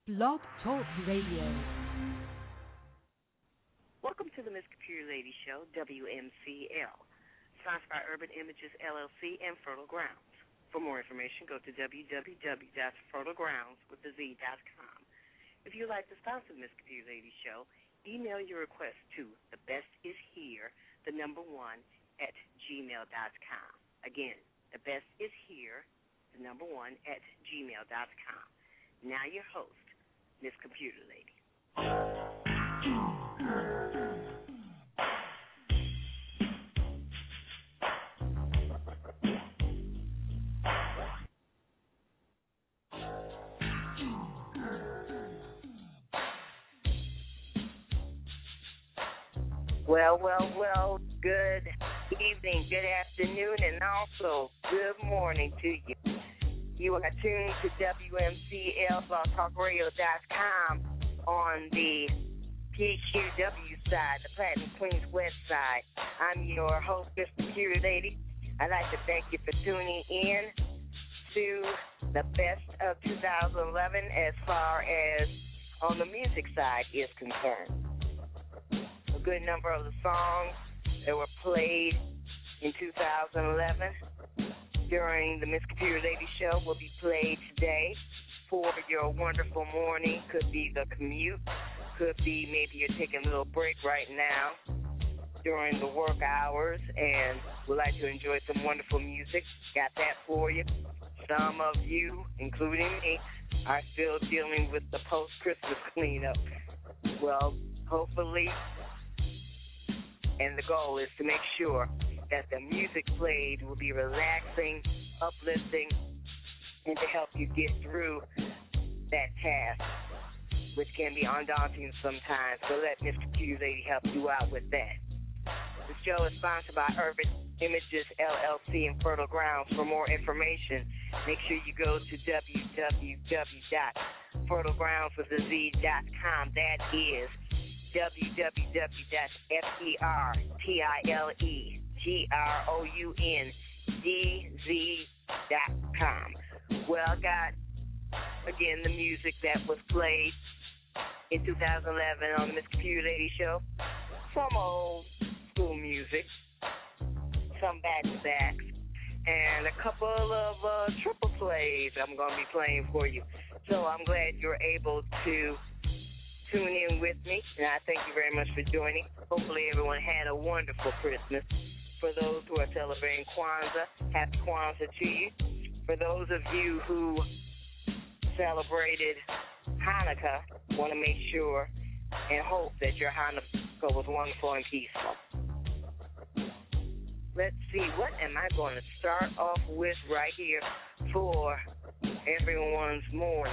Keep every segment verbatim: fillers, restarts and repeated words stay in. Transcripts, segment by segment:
Blog Talk Radio. Welcome to the Miss Computer Lady Show, W M C L, sponsored by Urban Images, L L C, and Fertile Grounds. For more information, go to w w w dot fertile grounds with the z dot com. If you'd like to sponsor the Miss Computer Lady Show, email your request to the best is here, the number one, at gmail dot com. Again, the best is here, the number one, at gmail dot com. Now your host, Miss Computer Lady. Well, well, well, good evening, good afternoon, and also good morning to you. You are tuned to W M C L blog talk radio dot com on the P Q W side, the Platinum Queens West side. I'm your host, Miss Computer Lady. I'd like to thank you for tuning in to the best of two thousand eleven as far as on the music side is concerned. A good number of the songs that were played in two thousand eleven during the Miss Computer Lady Show will be played today for your wonderful morning. Could be the commute. Could be maybe you're taking a little break right now during the work hours and would like to enjoy some wonderful music. Got that for you. Some of you, including me, are still dealing with the post-Christmas cleanup. Well, hopefully, and the goal is to make sure that the music played will be relaxing, uplifting, and to help you get through that task, which can be undaunting sometimes. So let Miss Computer Lady help you out with that. The show is sponsored by Urban Images, L L C, and Fertile Grounds. For more information, make sure you go to w w w dot fertile grounds with the z dot com. That is w w w dot fertile dot com. Well, I got, again, the music that was played in two thousand eleven on the Miss Computer Lady Show. Some old school music, some back-to-backs, and a couple of uh, triple plays I'm going to be playing for you. So I'm glad you're able to tune in with me, and I thank you very much for joining. Hopefully everyone had a wonderful Christmas. For those who are celebrating Kwanzaa, happy Kwanzaa to you. For those of you who celebrated Hanukkah, want to make sure and hope that your Hanukkah was wonderful and peaceful. Let's see, what am I going to start off with right here for everyone's morning?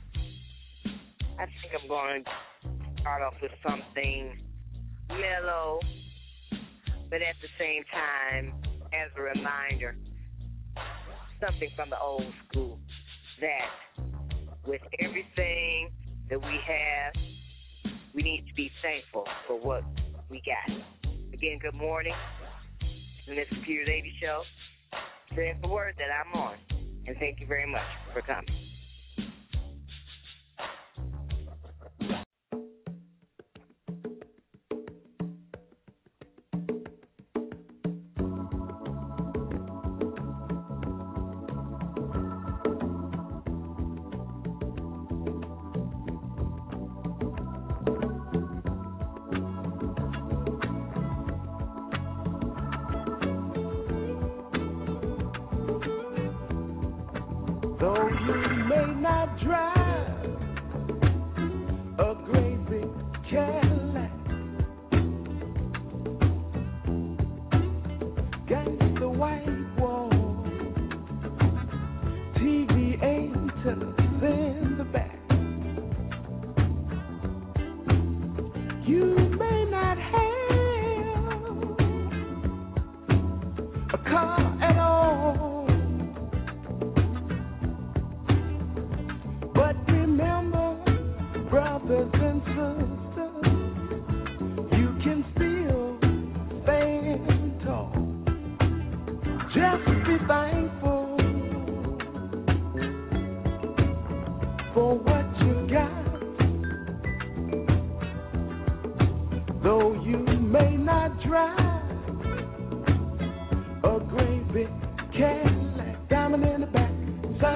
I think I'm going to start off with something mellow, but at the same time, as a reminder, something from the old school, that with everything that we have, we need to be thankful for what we got. Again, good morning. This is the Miss Computer Lady Show. Spread the word that I'm on, and thank you very much for coming. Though you may not drive a great big Cadillac, got the white wall, T V antennas in the back. You may not have a car at all, but remember, brothers and sisters, you can still stand tall. Just be thankful for what you got.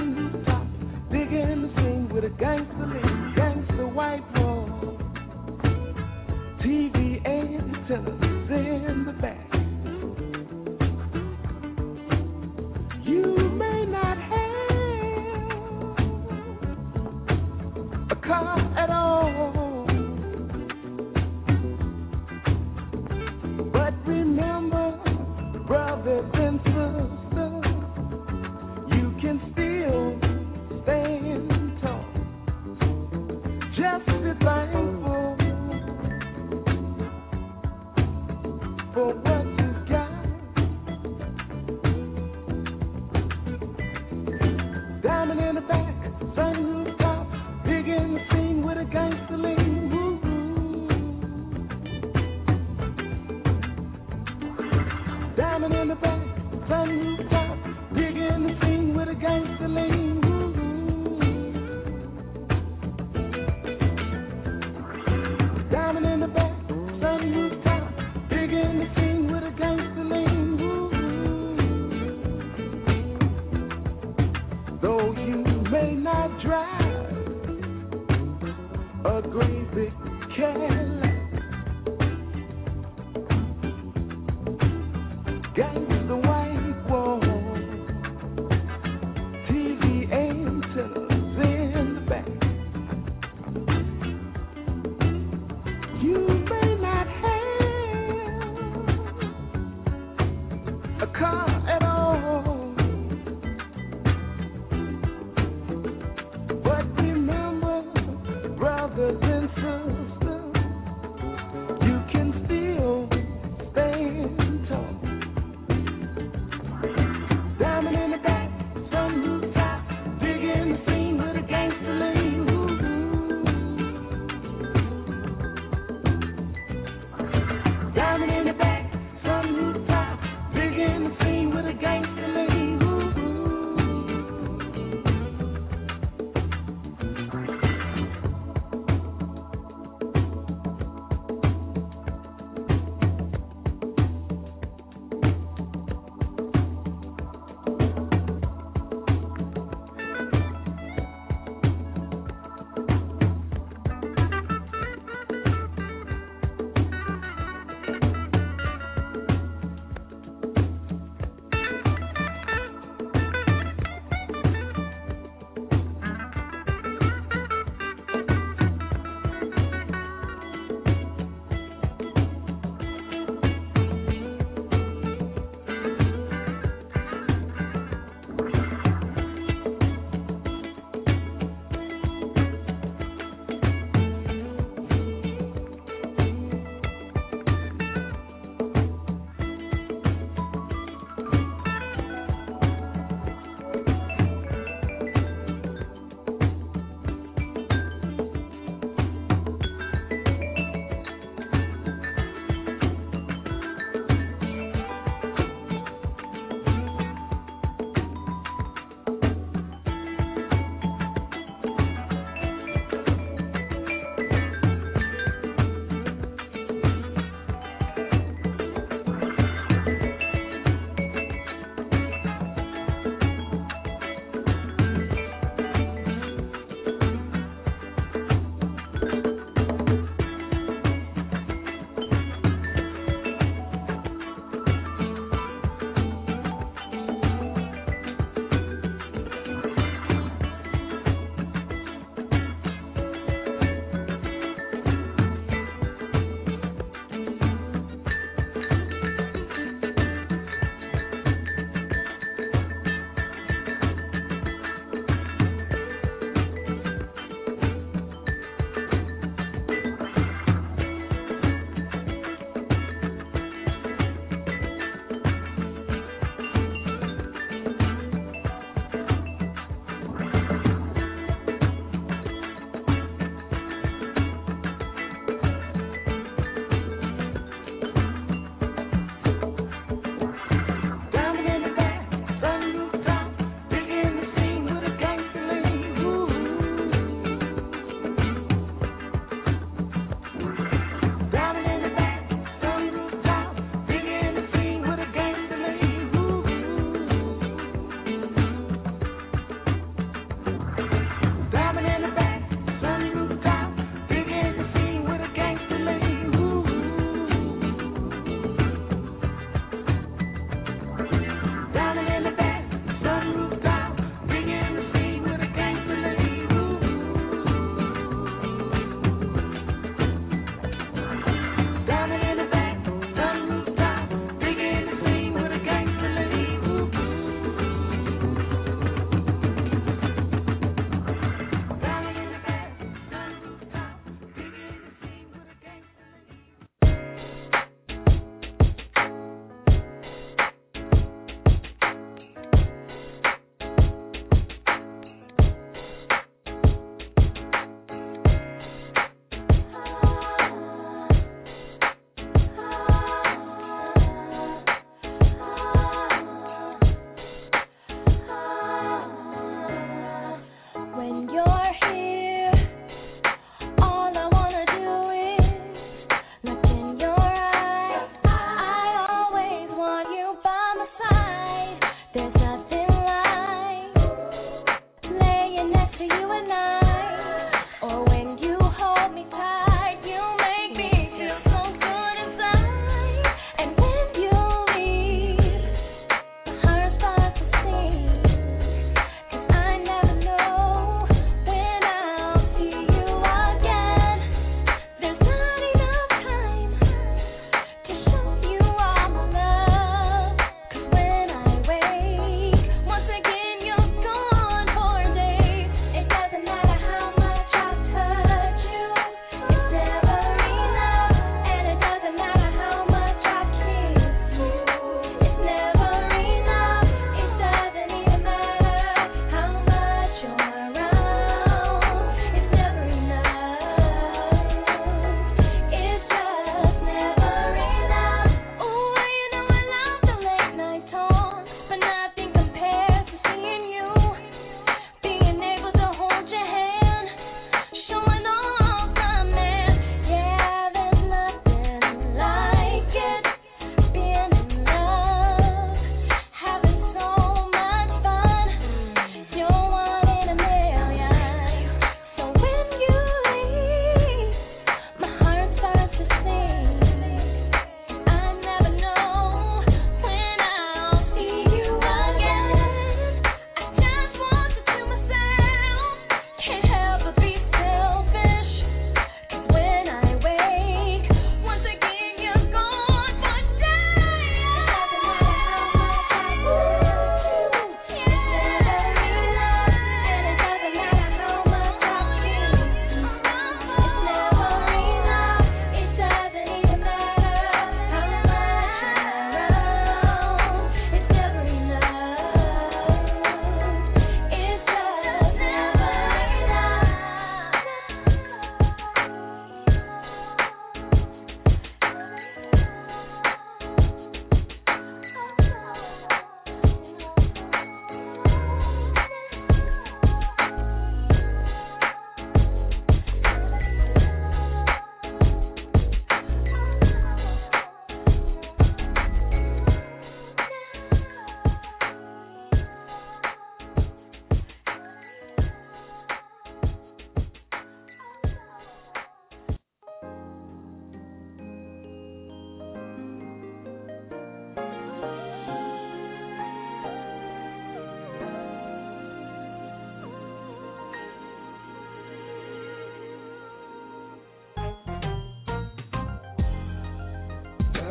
sun rooftop, digging the scene with a gangster lean, gangster white wall. T V antennas in the back. You may not have a car at all, but remember, brothers and sisters, you can still stand tall. Just be thankful for what you got. Diamond in the back, sun rooftop, big in the scene with a gangster lean. Diamond in the back, sun rooftop, big in the scene with a gangster lean. Diamond in the back, sun rooftop, big in the scene with a gangster lean. Though you may not drive a great big Cadillac, gangster white wall, T V antennas in the back. You may not have a car at all, but remember, brothers and sisters,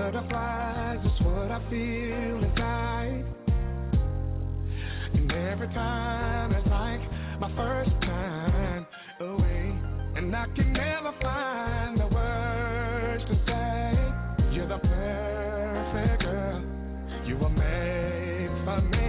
butterflies is what I feel inside. And every time it's like my first time away, and I can never find the words to say. You're the perfect girl, you were made for me.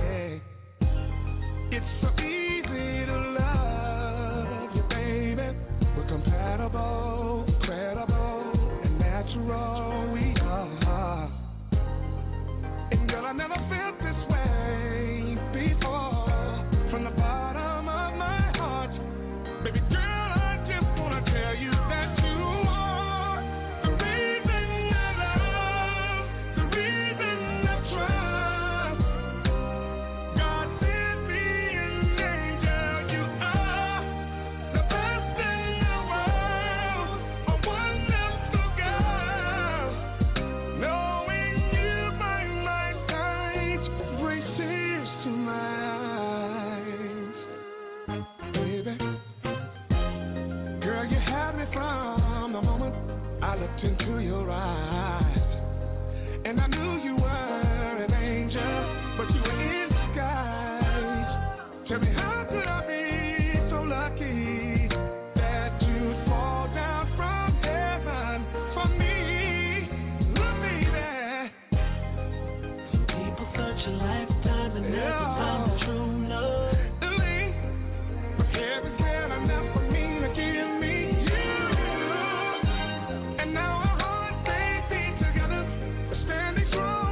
It's so easy to love you, baby. We're compatible, credible, and natural we are. And girl, I never felt this way before. From the bottom of my heart, baby girl, I just wanna tell you that you are the reason I love, the reason I trust. God sent me an angel. You are the best in the world, a wonderful girl. Knowing you by my side brings tears to my eyes, baby. Girl, you had me from the moment I looked into your eyes, and I knew you were an angel, but you were in disguise. Tell me, how could I be so lucky that you'd fall down from heaven for me? Look, baby. People search a lifetime and never find the true love. But heaven's had enough for me to give me you. And now our hearts, they beat together, standing strong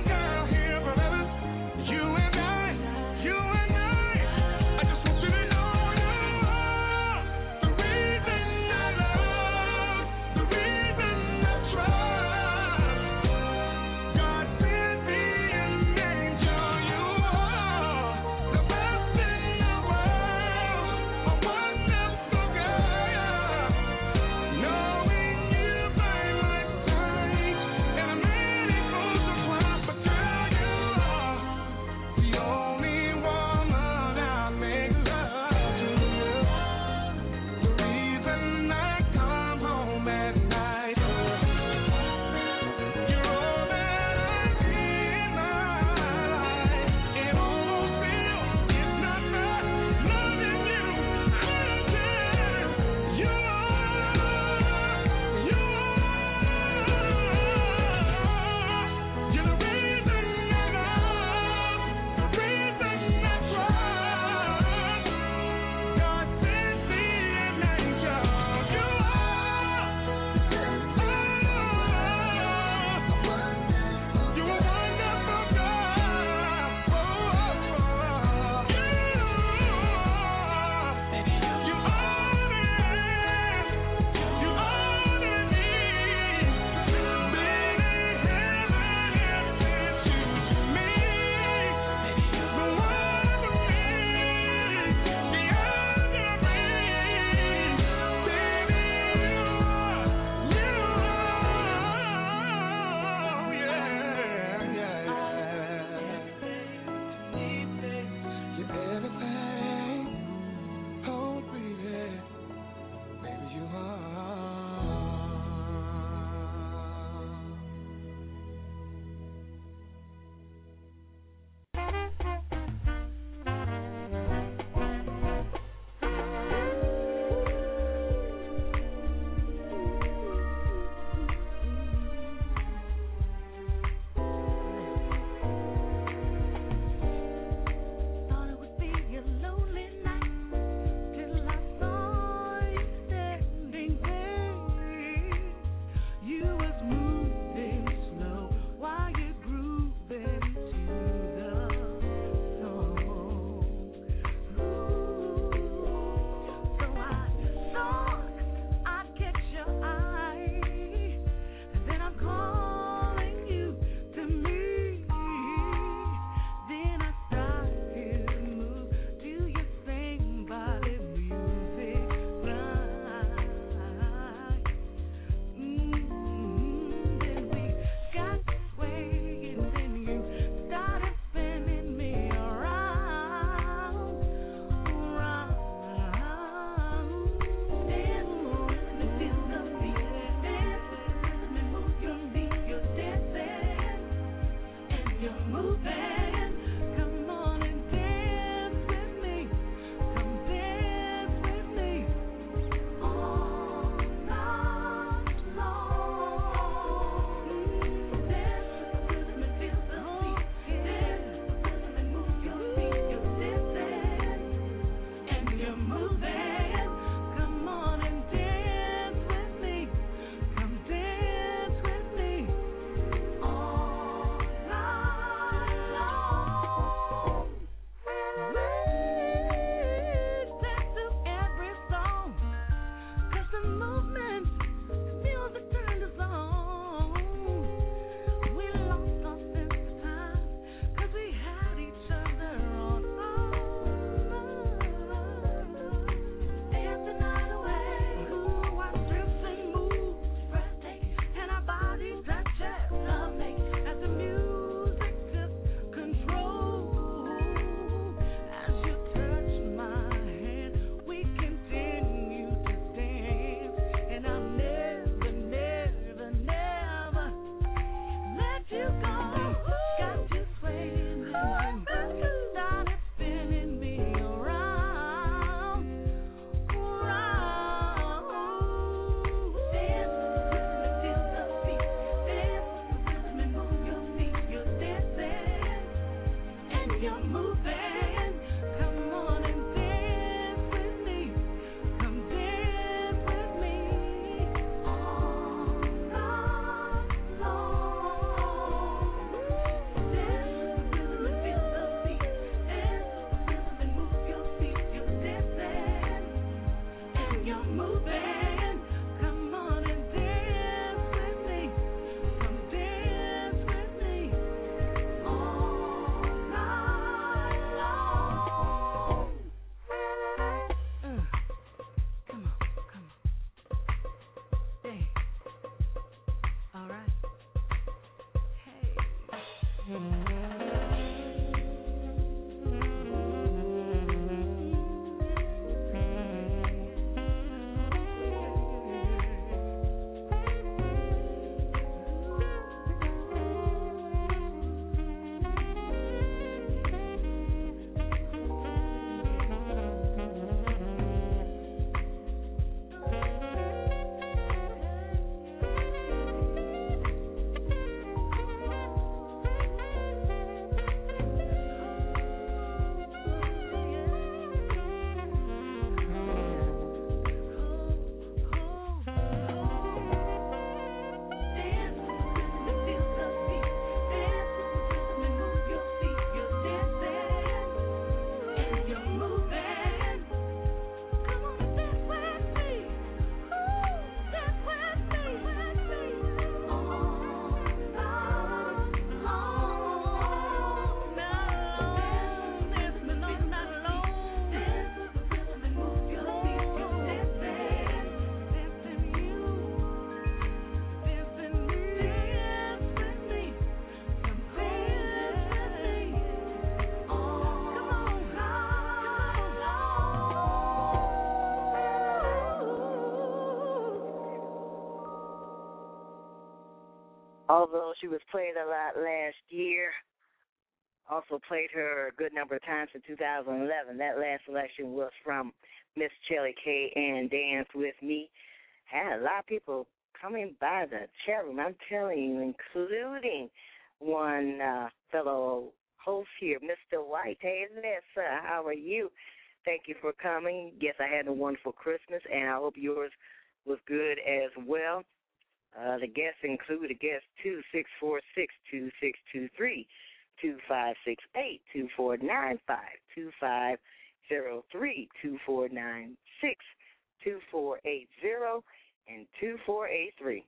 although she was played a lot last year. Also played her a good number of times in two thousand eleven. That last selection was from Miss Shelly K and Dance With Me. Had a lot of people coming by the chat room, I'm telling you, including one uh, fellow host here, Mister White. Hey, Nessa, how are you? Thank you for coming. Yes, I had a wonderful Christmas, and I hope yours was good as well. Uh, the guests include a guest two six four six, two six two three, two five six eight, two four nine five, two five zero three, two four nine six, two four eight zero, and two four eight three.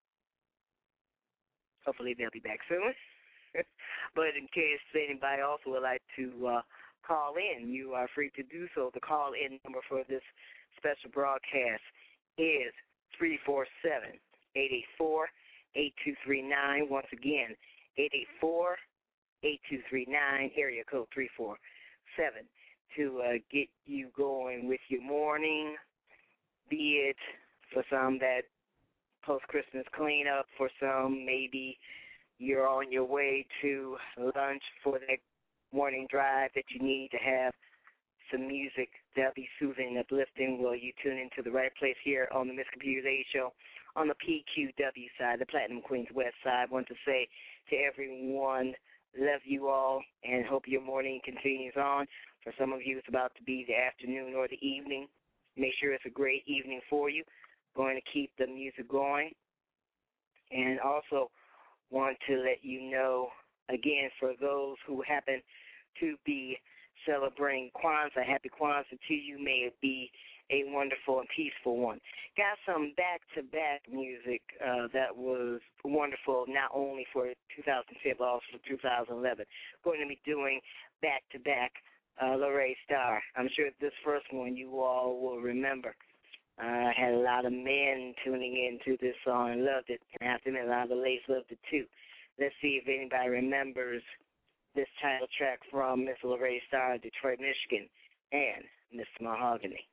Hopefully they'll be back soon. But in case anybody also would like to uh, call in, you are free to do so. The call-in number for this special broadcast is three four seven, eight eight four, eight two three nine. Once again, eight eight four, eight two three nine, area code three four seven, to uh, get you going with your morning, be it for some that post-Christmas cleanup, for some maybe you're on your way to lunch for that morning drive that you need to have some music that'll be soothing and uplifting. Well, you tune into the right place here on the Miss Computer's A Show on the P Q W side, the Platinum Queens West side. I want to say to everyone, love you all and hope your morning continues on. For some of you, it's about to be the afternoon or the evening. Make sure it's a great evening for you. Going to keep the music going. And also want to let you know, again, for those who happen to be celebrating Kwanzaa, happy Kwanzaa to you. May it be a wonderful and peaceful one. Got some back-to-back music uh, that was wonderful, not only for two thousand ten, but also for two thousand eleven. Going to be doing back-to-back uh, Lorraine Starr. I'm sure this first one you all will remember. Uh, I had a lot of men tuning in to this song and loved it. And I have to admit, a lot of the ladies loved it too. Let's see if anybody remembers this title track from Miss Lorraine Starr of Detroit, Michigan, and Mister Mahogany.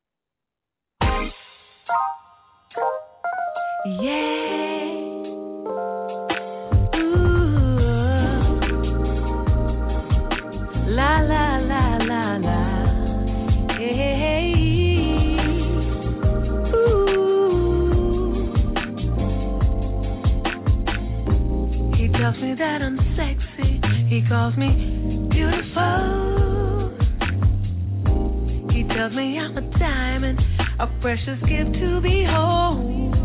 Yeah. Ooh. La la la la la. Hey. Tells me that I'm sexy. He calls me beautiful. He tells me I'm a diamond, a precious gift to behold.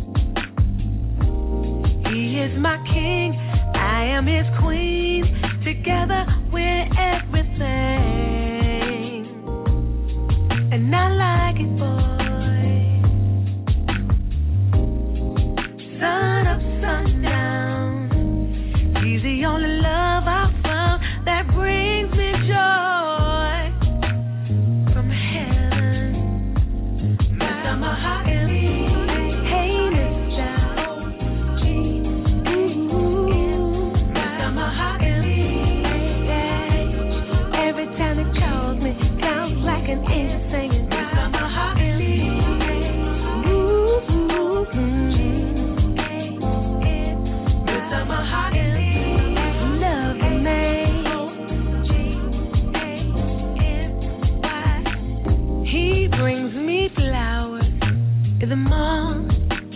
He is my king, I am his queen. Together we're everything. And I like it, boy. Sun up, sun down. He's the only love I've found that brings me joy from heaven. Mister Mahogany, hey, Mister Mister Mahogany, yeah. Every time he calls me, sounds like an angel singing. Mister Mahogany, ooh, Mister Mahogany. Brings me flowers in the morning,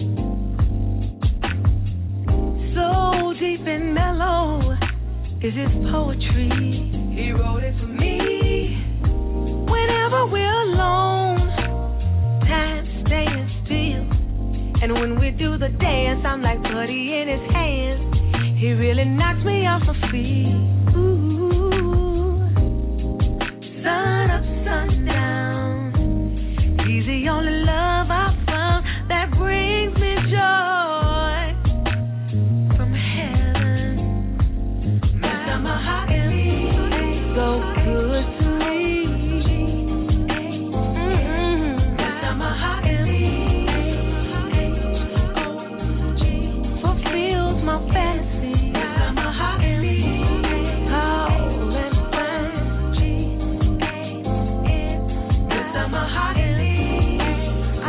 so deep and mellow is his poetry. He wrote it for me. Whenever we're alone, time staying still, and when we do the dance, I'm like putty in his hands. He really knocks me off my feet. Ooh, sun up, sun down. He's the only love I've found that brings me joy from heaven. Mister Mahogany, so good to me. Mm-hmm. Mister Mahogany, fulfills my fantasy. Mister Mahogany, tall and fine. Mister Mahogany,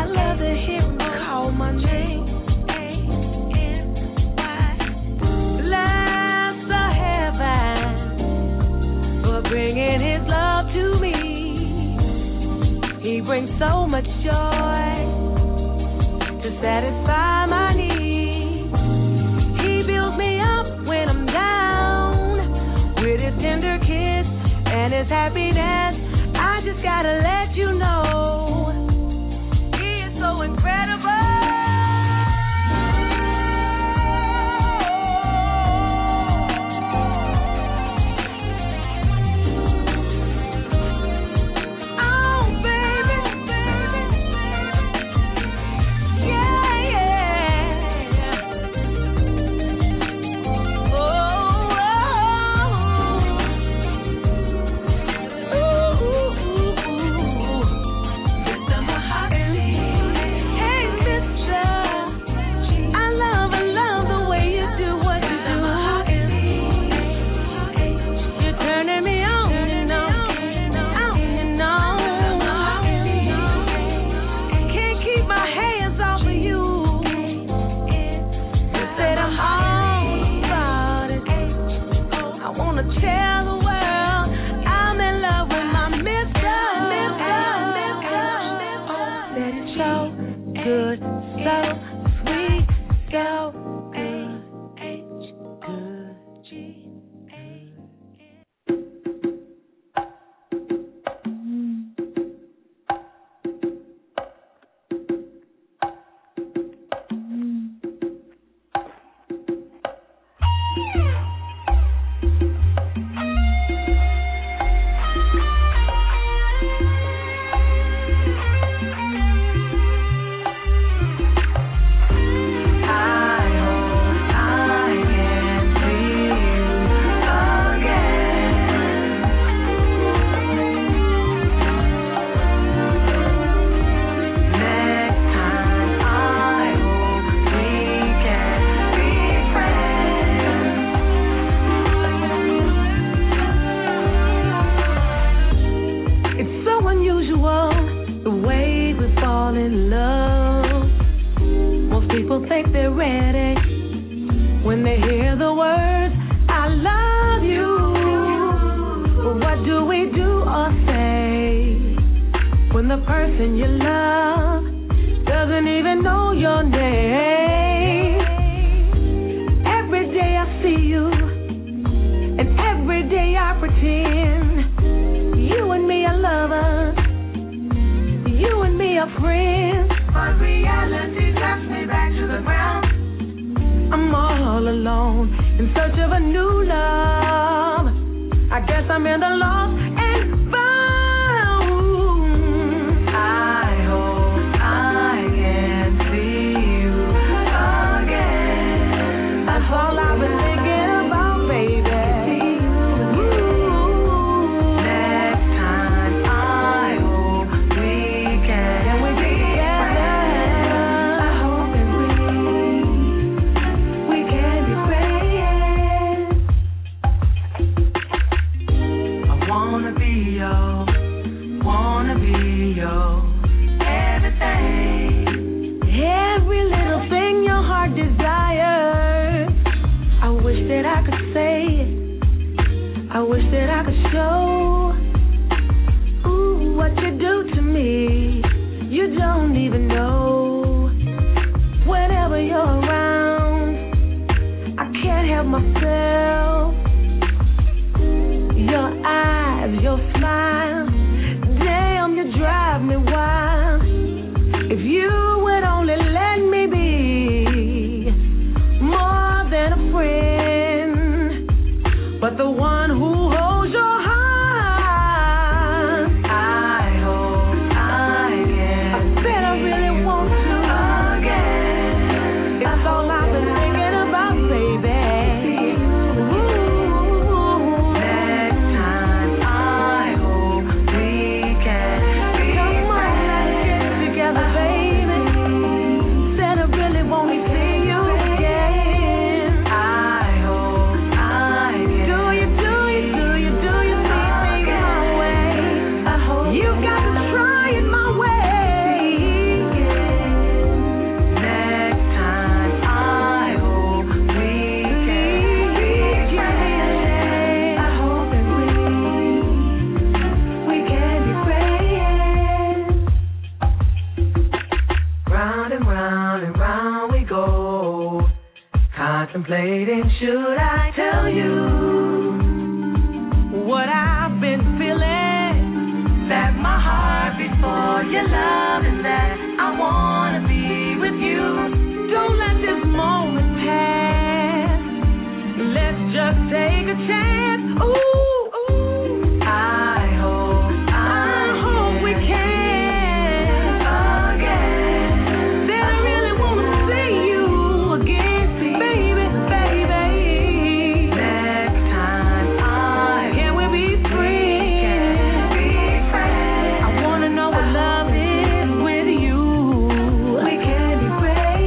good, so sweet, so good, H, good, G.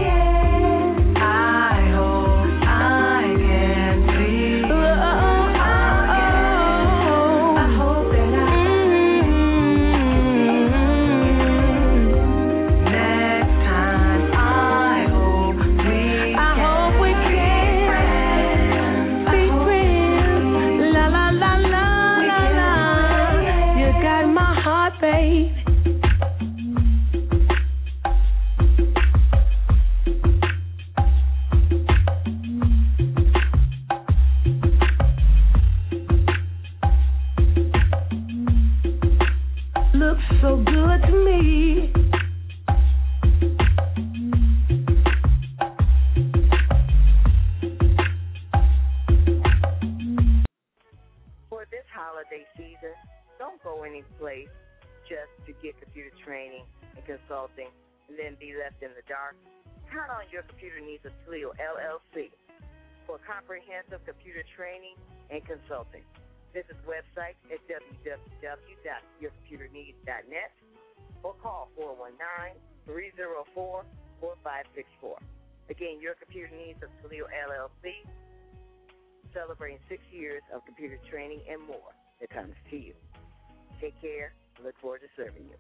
Oh, training and consulting and then be left in the dark? Count on Your Computer Needs of Toledo, L L C, for comprehensive computer training and consulting. Visit the website at w w w dot your computer needs dot net or call four one nine, three zero four, four five six four. Again, Your Computer Needs of Toledo, L L C, celebrating six years of computer training and more that comes to you. Take care. Look forward to serving you.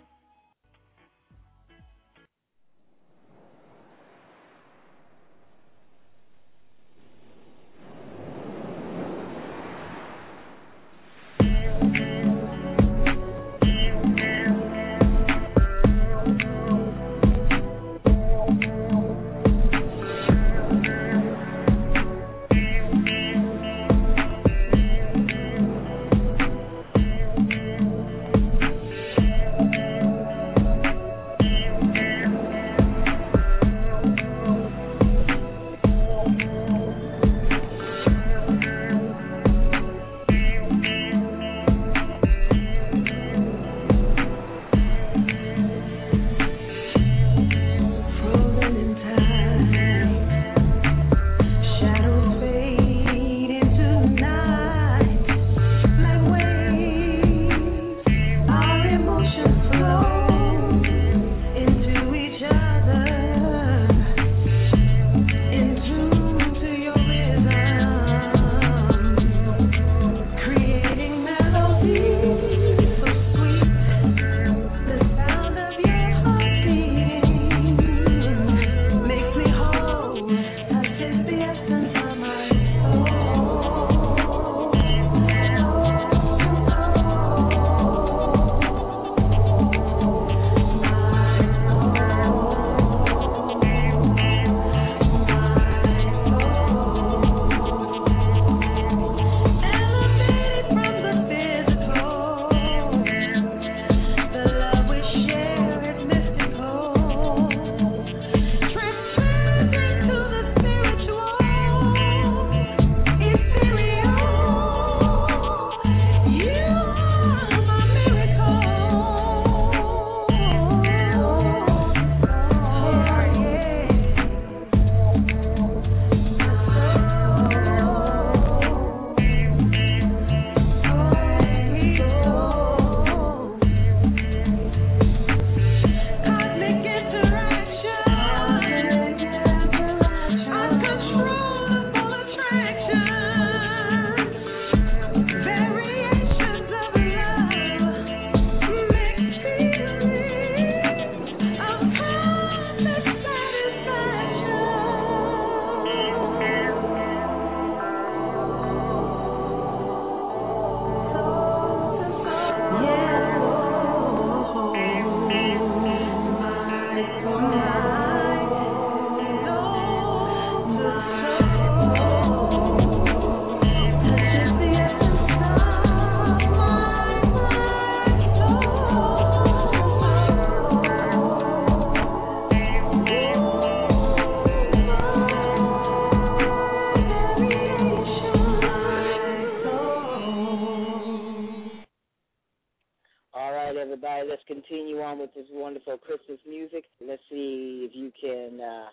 Everybody, let's continue on with this wonderful Christmas music. Let's see if you can uh,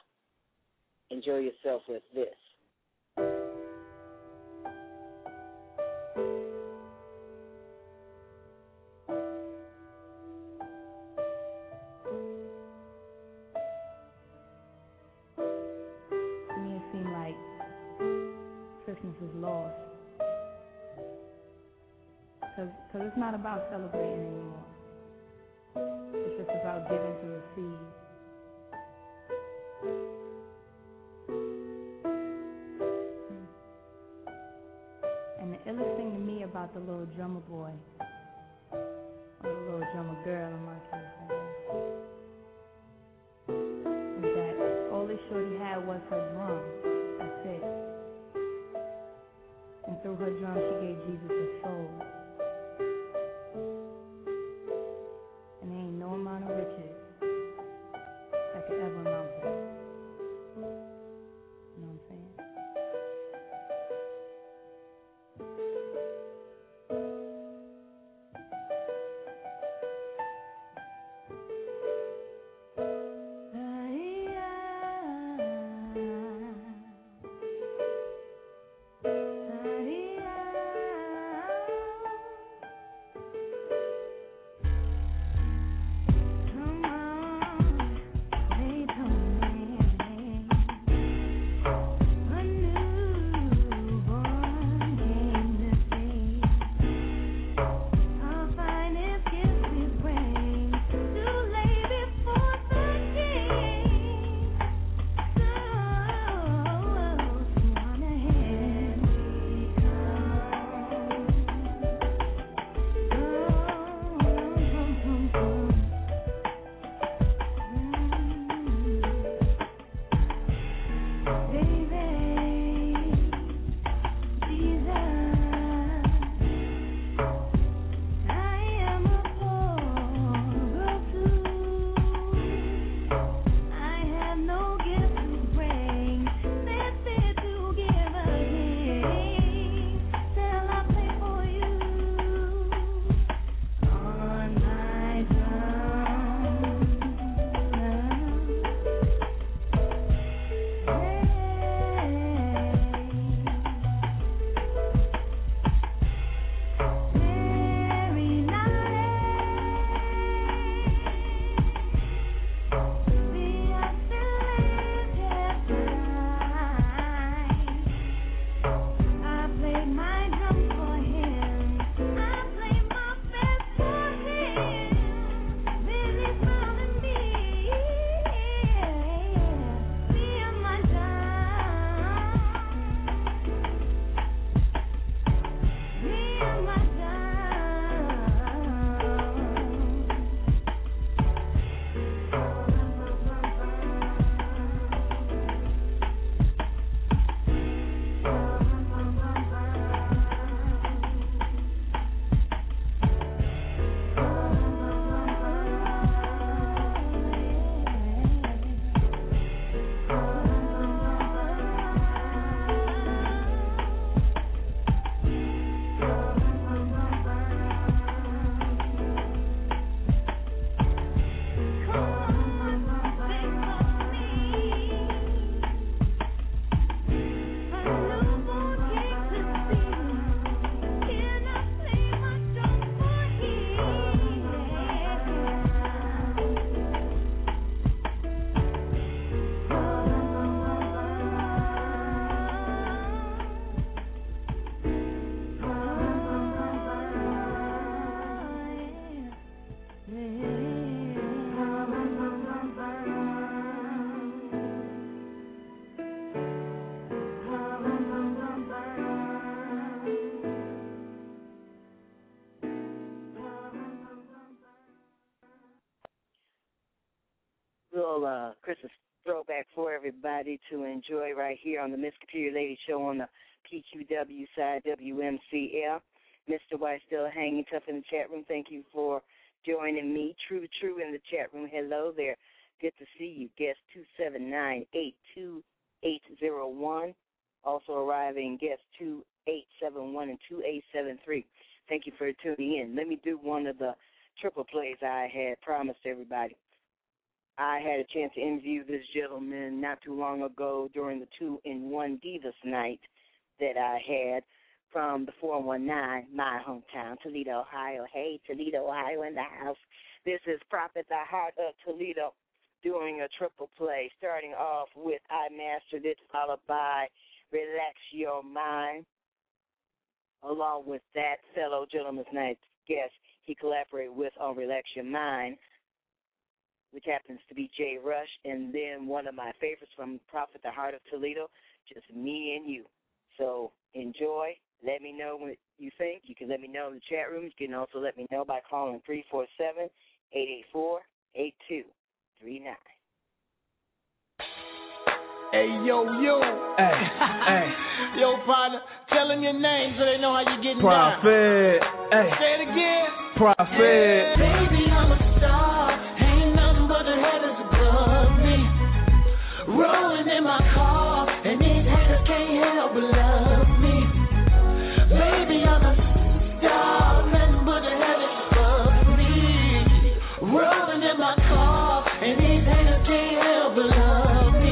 enjoy yourself with this. To me, it seemed like Christmas is lost. Because it's not about celebrating anymore. It's just about giving to receive. And the illest thing to me about the little drummer boy, or the little drummer girl in my case, is that all this shorty had was her drum. That's it. And through her drum, she gave Jesus a soul. And there ain't no amount of riches that could ever amount to that. You know what I'm saying? Christmas throwback for everybody to enjoy right here on the Miss Computer Lady Show on the P Q W side, W M C L. Mister White still hanging tough in the chat room. Thank you for joining me. True, true in the chat room. Hello there. Good to see you. Guest two seven nine, eight two eight zero one. Also arriving guest two eight seven one and two eight seven three. Thank you for tuning in. Let me do one of the triple plays I had promised everybody. I had a chance to interview this gentleman not too long ago during the two in one Divas night that I had from the four one nine, my hometown, Toledo, Ohio. Hey, Toledo, Ohio in the house. This is Prophet the Heart of Toledo doing a triple play, starting off with I Mastered It, followed by Relax Your Mind. Along with that fellow Gentleman's Night guest he collaborated with on Relax Your Mind, which happens to be Jay Rush, and then one of my favorites from Prophet the Heart of Toledo, just me and you. So enjoy. Let me know what you think. You can let me know in the chat room. You can also let me know by calling three four seven, eight eight four, eight two three nine. Hey, yo, yo. Hey, hey. Yo, partner, tell them your name so they know how you getting Prophet. down. Hey. Say it again. Prophet. Yeah. Baby, I'm a star. Ain't nothing but the heavens above me. Rolling in my car, and these haters can't help but love me. Baby, I'm a star. Nothing but the heavens above me. Rolling in my car, and these haters can't help but love me.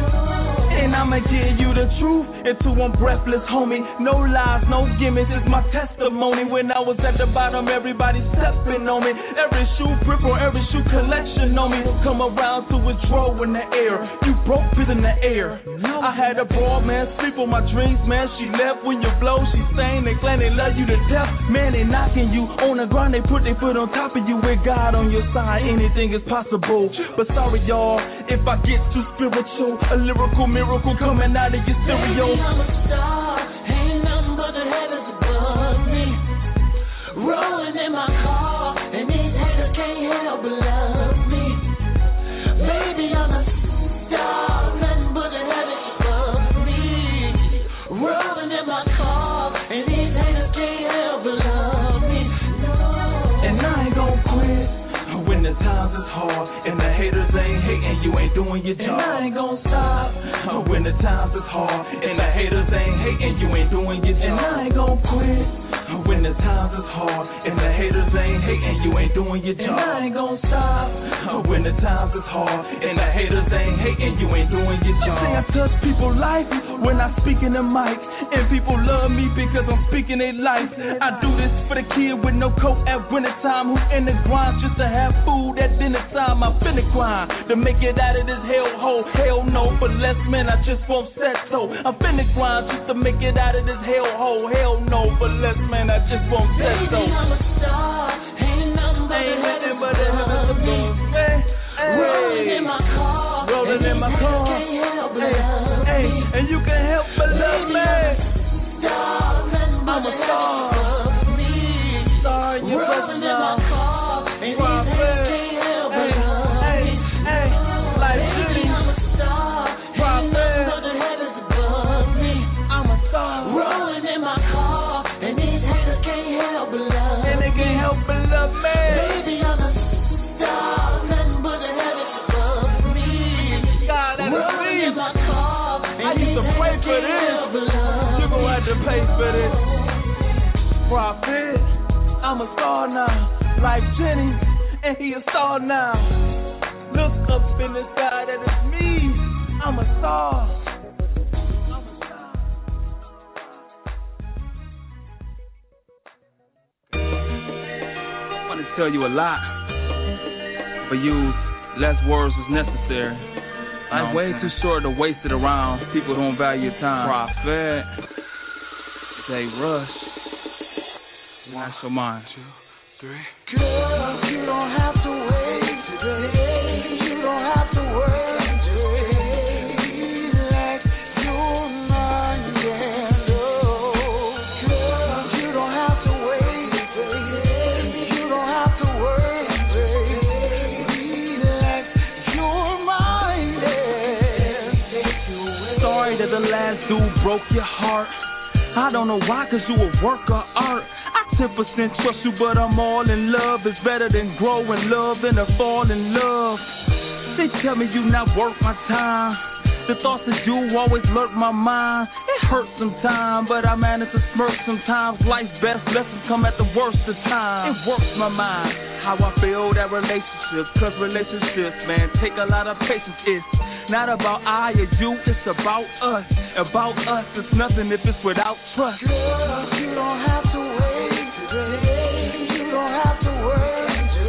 And I'ma give you the truth until I'm breathless, homie. No lies, no gimmicks, it's my testimony. When I was at the bottom, everybody stepping on me. Every shoe grip or every shoe collection on me will come around to withdraw in the air. You broke it in the air. I had a broad man sleep on my dreams, man. She left when you blow. She saying they claim they love you to death. Man, they knocking you on the ground. They put their foot on top of you. With God on your side, anything is possible. But sorry, y'all, if I get too spiritual, a lyrical miracle coming out of your stereo. Baby, I'm a star. Ain't nothing but the heavens above me. Rolling in my car, and these haters can't help but love me. Baby, I'm a star. Nothing but the heavens above me. Rolling in my car, and these haters can't help but love me. No. And I ain't gon' quit when the times is hard, and the haters ain't hating, you ain't doing your job. And I ain't gon' stop when the times is hard, and the haters ain't hating, you ain't doing your job. And I ain't gon' quit when the times is hard, and the haters ain't hating, you ain't doing your job. And I ain't gon' stop when the times is hard, and the haters ain't hating, you ain't doing your job. I say I touch people's life when I speak in the mic, and people love me because I'm speaking their life. I do this for the kid with no coat at winter time, who in the grind just to have food at dinner time. I finna grind to make it out of this hellhole. Hell no, for less men I just won't settle. I'm finna grind just to make it out of this hellhole. Hell no, for less men I just won't settle. Baby, I'm a star. Ain't nothing but Ain't nothing but the the heavens heavens above me. Rolling in my car, Rolling in my car. can't help but Hey, love hey, me. and you can help but love Baby, me. Star, nothing but I'm a the star. heavens above me. Star in your Rolling in my presence now. car, and these Prophet. haters can't help but Hey, love hey, me. hey, like Baby, Judy. I'm a star. Prophet. Ain't nothing but the heavens above me. I'm a star. Rolling in my car, and these haters can't help but love me. And they can't help but love me. Baby, I'm a star. Nothing but the heavens above me. God, that's Rolling me. in my car, and I used to these pray haters for can't this. help but love You gon' me. have to pay for this. Prophet, I'm a star now. Like Jenny, and he a star now. Look up in the sky, that is me. I'm a star. I'm a star. I want to tell you a lot, but use less words is necessary. Life's way too short to waste it around people who don't value your time. Prophet, Jay Rush, Relax Your Mind. Two, three. Girl, you don't have to wait today. You don't have to worry today. Relax your mind and oh, girl, you don't have to wait today. You don't have to worry today. Relax your mind. the last dude broke your heart? I don't know why, cause you a work of art. I ten percent trust you, but I'm all in love. It's better than growing love than to fall in love. They tell me you not worth my time. The thoughts of you always lurk my mind. It hurts sometimes, but I manage to smirk sometimes. Life's best lessons come at the worst of times. It works my mind, how I feel that relationships. Cause relationships, man, take a lot of patience. It's not about I or you, it's about us. About us, it's nothing if it's without trust. Girl, you don't have to wait today. You don't have to worry.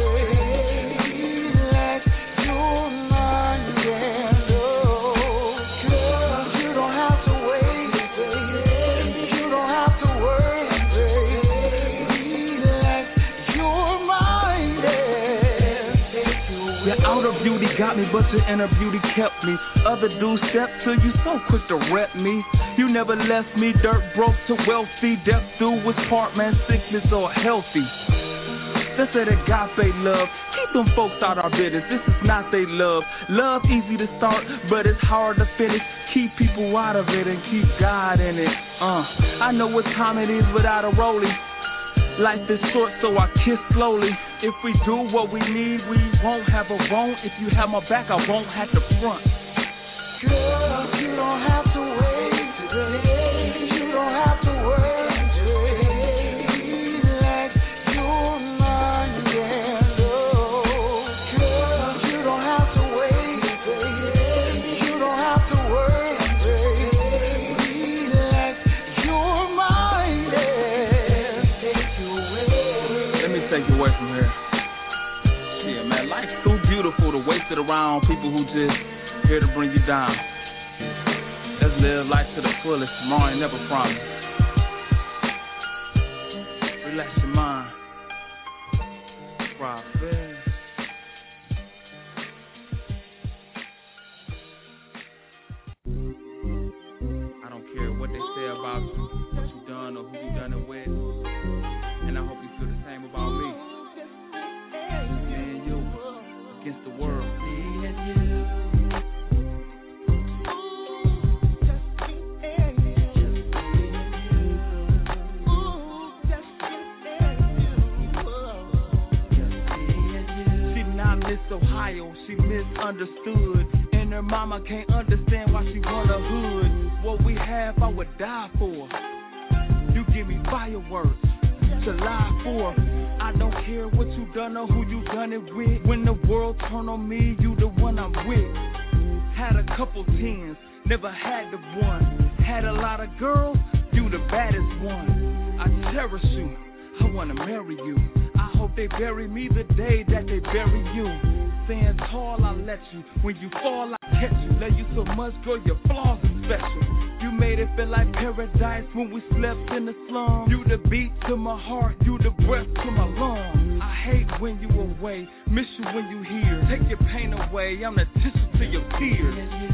Beauty got me, but your inner beauty kept me. Other dudes stepped to you so quick to rep me. You never left me dirt broke to wealthy. Death through was part man, sickness or healthy. That's that agape love. Keep them folks out our business. This is not they love. Love easy to start, but it's hard to finish. Keep people out of it and keep God in it. Uh, I know what time it is without a rollie. Life is short, so I kiss slowly. If we do what we need, we won't have a wrong. If you have my back, I won't have to front. Girl, you don't have to wait today. You don't have to worry today. Relax your mind and oh. Girl, you don't have to wait today. You don't have to worry today. Relax your mind and take you away. Let me take you away from here. Yeah, man, life's too beautiful to waste it around people who just here to bring you down. Let's live life to the fullest. Tomorrow ain't never promised. Relax your mind. Prophet. I don't care what they say about you, what you done or who you done it with. And I hope you feel the same about me. Me and you against the world. Me and you. Ohio, she misunderstood, and her mama can't understand why she want a hood. What we have, I would die for. You give me fireworks to lie for. I don't care what you done or who you done it with. When the world turn on me, you the one I'm with. Had a couple tens, never had the one. Had a lot of girls, you the baddest one. I cherish you, I wanna marry you. I hope they bury me the day that they bury you. Stand tall, I let you. When you fall, I catch you. Love you so much, girl, your flaws are special. You made it feel like paradise when we slept in the slum. You the beat to my heart, you the breath to my lungs. I hate when you away, miss you when you here. Take your pain away, I'm the tissue to your tears.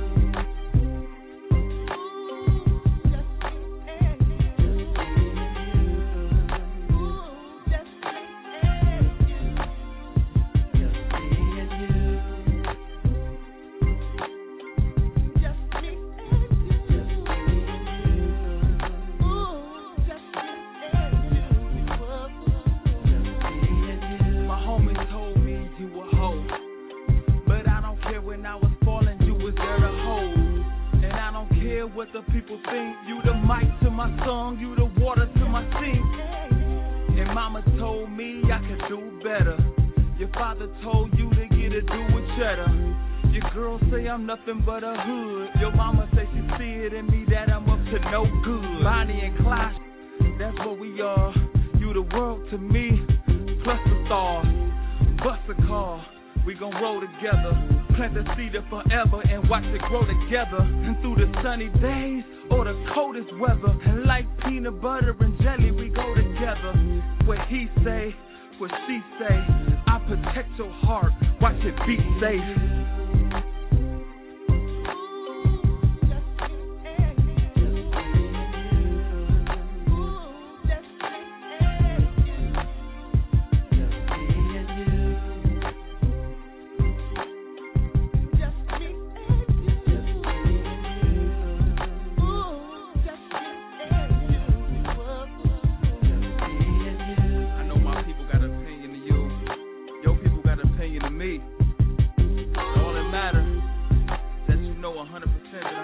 What the people think. You the mic to my song, you the water to my sink. And mama told me I could do better. Your father told you to get a do with cheddar. Your girl say I'm nothing but a hood. Your mama say she see it in me that I'm up to no good. Bonnie and Clyde, that's what we are. You the world to me, plus the stars. Bust a car, we gon' roll together. Plant the seed of forever and watch it grow together. And through the sunny days or the coldest weather. And like peanut butter and jelly, we go together. What he say, what she say, I protect your heart, watch it be safe.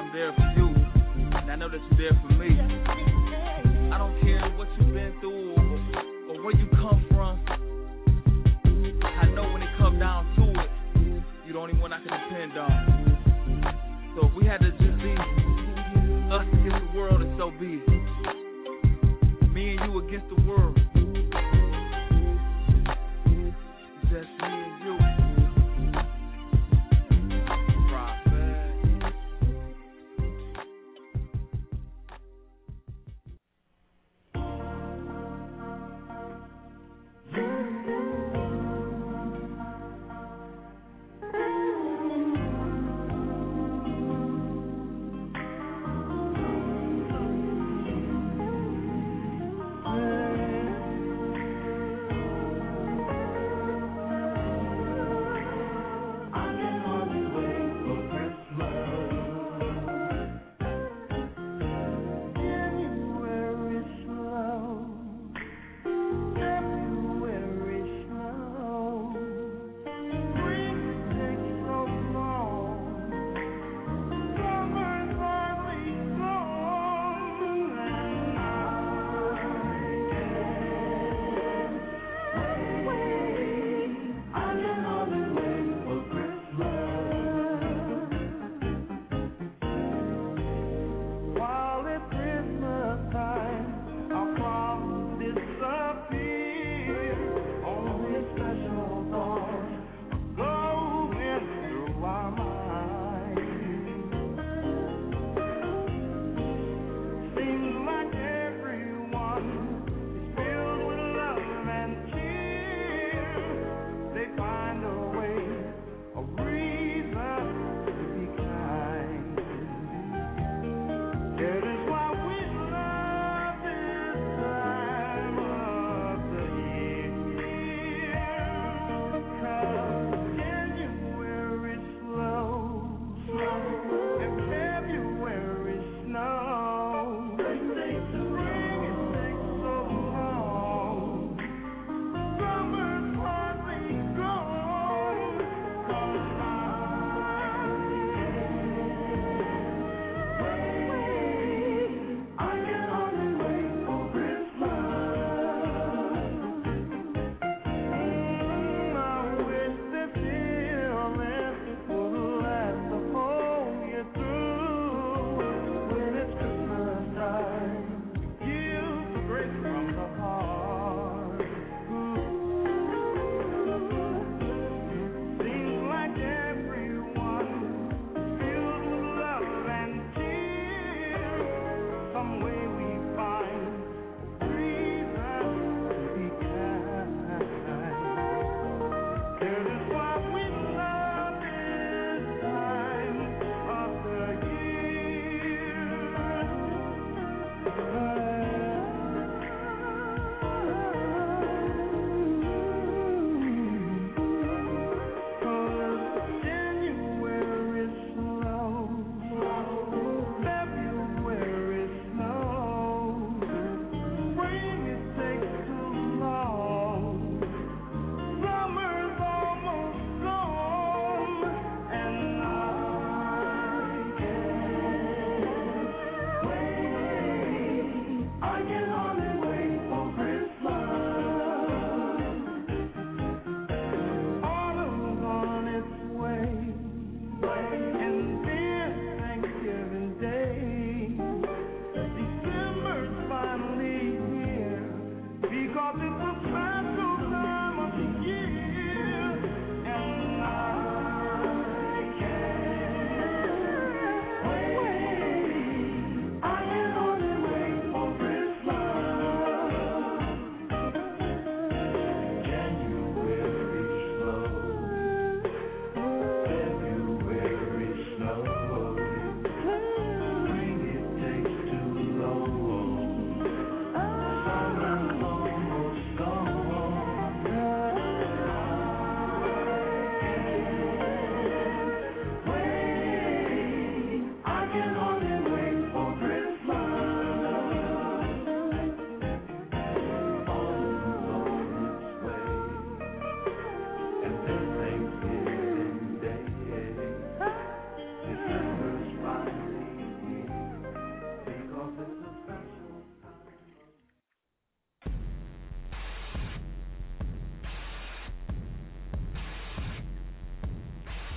I'm there for you, and I know that you're there for me. I don't care what you've been through or, or where you come from. I know when it comes down to it, you're the only one I can depend on. So if we had to just be us against the world, and so be it. Me and you against the world. Just me and you.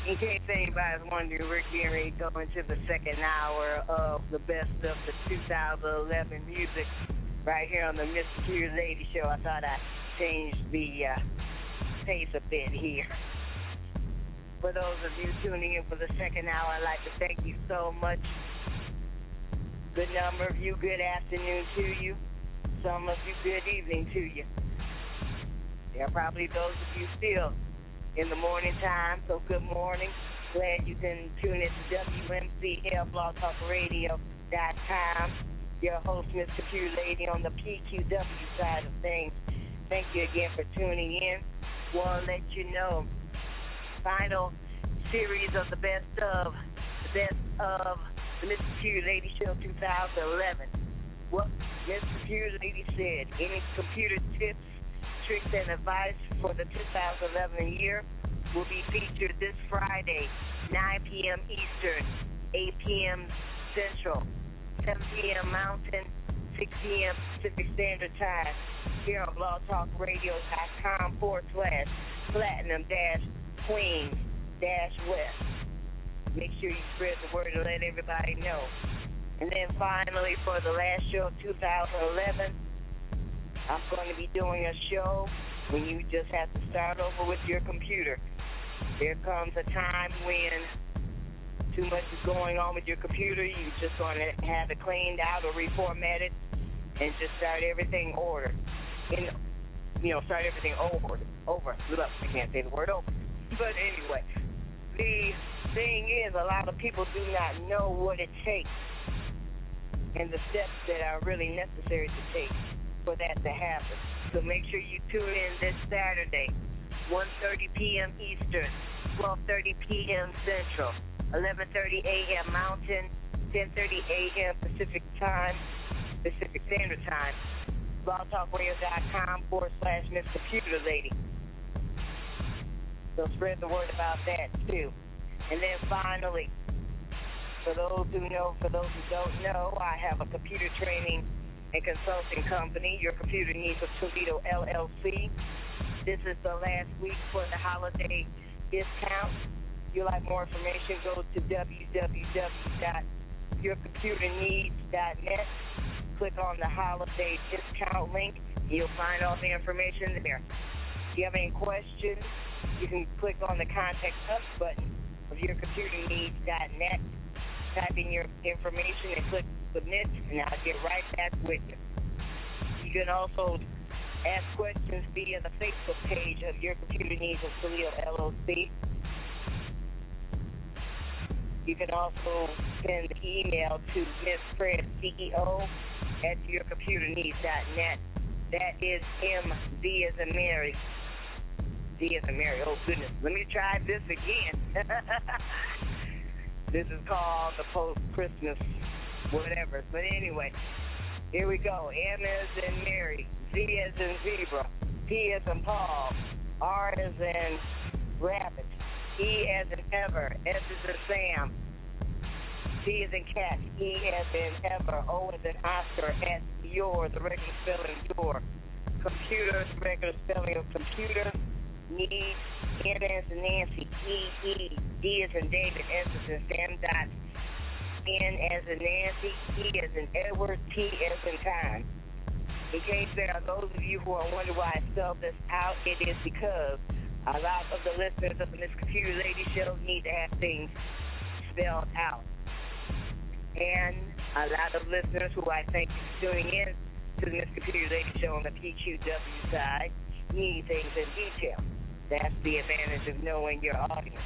In case anybody's wondering, we're getting ready to go into the second hour of the best of the two thousand eleven music right here on the Mister Q Lady Show. I thought I'd change the uh, pace a bit here. For those of you tuning in for the second hour, I'd like to thank you so much. Good number of you, good afternoon to you. Some of you, good evening to you. There are probably those of you still in the morning time, so good morning. Glad you can tune in to W M C L Blog Talk Radio dot com. Your host, Miss Computer Lady, on the P Q W side of things. Thank you again for tuning in. Want to let you know, final series of the best of, the best of the Miss Computer Lady Show two thousand eleven. What Miss Computer Lady said, any computer tips, tricks, and advice for the two thousand eleven year will be featured this Friday, nine p.m. Eastern, eight p.m. Central, seven p.m. Mountain, six p.m. Pacific Standard Time, here on blogtalkradio.com forward slash platinum dash queen dash west. Make sure you spread the word and let everybody know. And then finally, for the last show of two thousand eleven, I'm going to be doing a show when you just have to start over with your computer. There comes a time when too much is going on with your computer. You just want to have it cleaned out or reformatted and just start everything over. In, you know, start everything over. Over. Look, I can't say the word over. But anyway, the thing is, a lot of people do not know what it takes and the steps that are really necessary to take for that to happen. So make sure you tune in this Saturday, one thirty p.m. Eastern, twelve thirty p.m. Central, eleven thirty a.m. Mountain, ten thirty a.m. Pacific Time, Pacific Standard Time, blogtalkradio.com forward slash Miss Computer Lady. So spread the word about that too. And then finally, for those who know, for those who don't know, I have a computer training and consulting company, Your Computer Needs of Toledo, L L C. This is the last week for the holiday discount. If you'd like more information, go to w w w dot your computer needs dot net. Click on the holiday discount link. You'll find all the information there. If you have any questions, you can click on the Contact Us button of your computer needs dot net. Type in your information and click submit, and I'll get right back with you. You can also ask questions via the Facebook page of Your Computer Needs of Toledo, L L C. You can also send an email to Miss Fred, C E O, at your computer needs dot net. That is M, D as in Mary. D as in Mary. Oh, goodness. Let me try this again. This is called the post-Christmas whatever. But anyway, here we go. M as in Mary, Z as in zebra, P as in Paul, R as in rabbit, E as in ever, S as in Sam, T as in cat, E as in ever, O as in Oscar, S, your, the regular spelling your, computer, the regular spelling of computer, need, N as in Nancy, E, E, D as in David, S as in Sam dot, N as in Nancy, E as in Edward, T as in time. In case there are those of you who are wondering why I spelled this out, it is because a lot of the listeners of the Miss Computer Lady Show need to have things spelled out. And a lot of listeners who I thank you for tuning in to the Miss Computer Lady Show on the P Q W side need things in detail. That's the advantage of knowing your audience.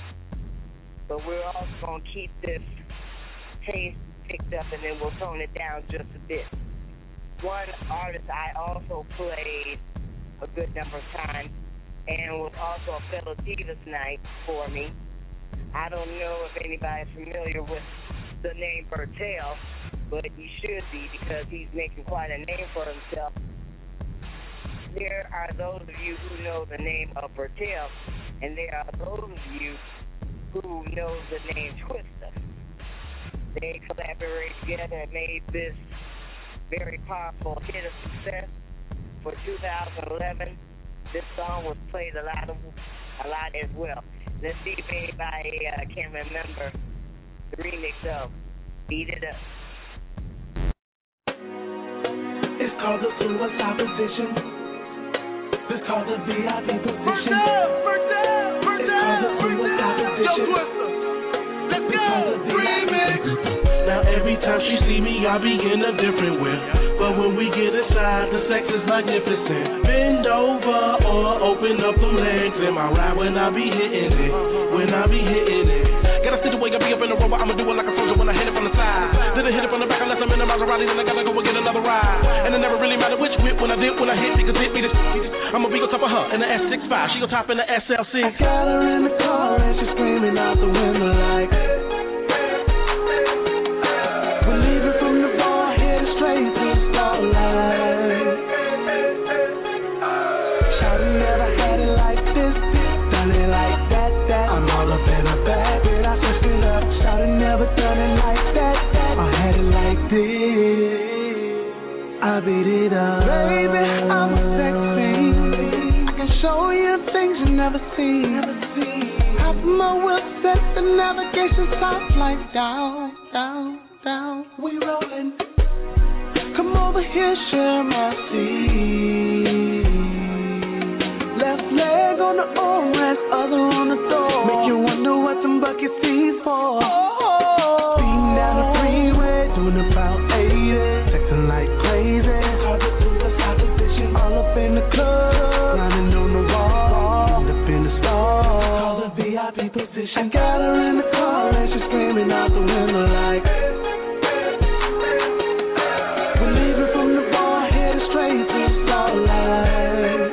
But we're also going to keep this pace picked up, and then we'll tone it down just a bit. One artist I also played a good number of times and was also a fellow Divas night for me. I don't know if anybody's familiar with the name Bertel, but you should be because he's making quite a name for himself. There are those of you who know the name of Bertel, and there are those of you who know the name Twista. They collaborated together and made this very powerful hit of success for two thousand eleven. This song was played a lot, of, a lot as well. Let's see if anybody uh, can remember the remix of Beat It Up. It's called the suicide position. It's called the V I P position. First down, first down, first down, first down. Yo, Twister. Let's go. Remix. Now every time she see me, I be in a different whip. But when we get inside, the sex is magnificent. Bend over or open up the legs in my ride when I be hitting it. When I be hitting it. Gotta see the way I be up in the road, I'ma do it like a soldier when I hit it from the side. Then I hit it from the back unless I'm in a Maserati, then I gotta go and get another ride. And it never really matter which whip when I dip, when I hit, because hit me this. I'ma be on top of her in the S sixty-five, she on top in the S L C. I got her in the car and she's screaming out the window like, we're leaving from the bar, headed straight to the starlight. Shawty never had it like this, done it like that, that. I'm all up in her bag, but I switched it up. Shawty never done it like that, that. I had it like this, I beat it up. Baby, I'm a sex fiend. I can show you things you never seen. Never seen. Half of my whip set the navigation top like down, down, down. We rollin'. Come over here, share my seat. Left leg on the armrest, other on the door. Make you wonder what them bucket seats for. Oh, speeding down the freeway, doing about eighty, sexing like crazy. All up in the club, grinding on the wall, up in the stall. Call the V I P position. I got her in the car and she's screaming out the window like, we're leaving from the bar, headed straight to the starlight.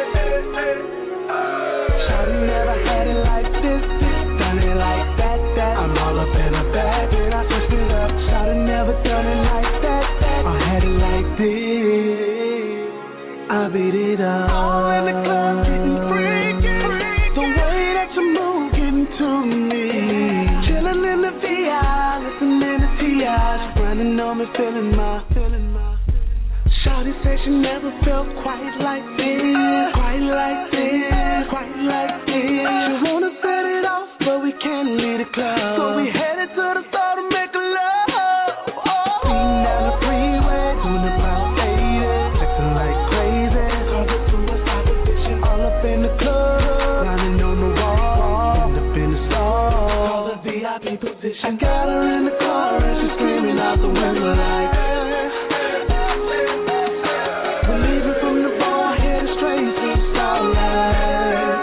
Shawty never had it like this, done it like that, that. I'm all up in her bag and I switched it up. Shawty never done it like that, that. I had it like this, I beat it up. All in the club getting freaky. The way that you move getting to me. Chillin' in the V I, listening to T I. Running on me, feeling my, feeling my. Shawty said she never felt quite like this, quite like this, quite like this. She wanna set it off, but we can't leave the club. So we headed to the store to make a love. Oh, speeding down the freeway, doing about eighty, sexing like crazy. All up in the club, grinding on the wall, end up in the stall. Call the V I P position. I got her in the car and she's screaming out the window like, we're leaving from the bar, headed straight to the starlight.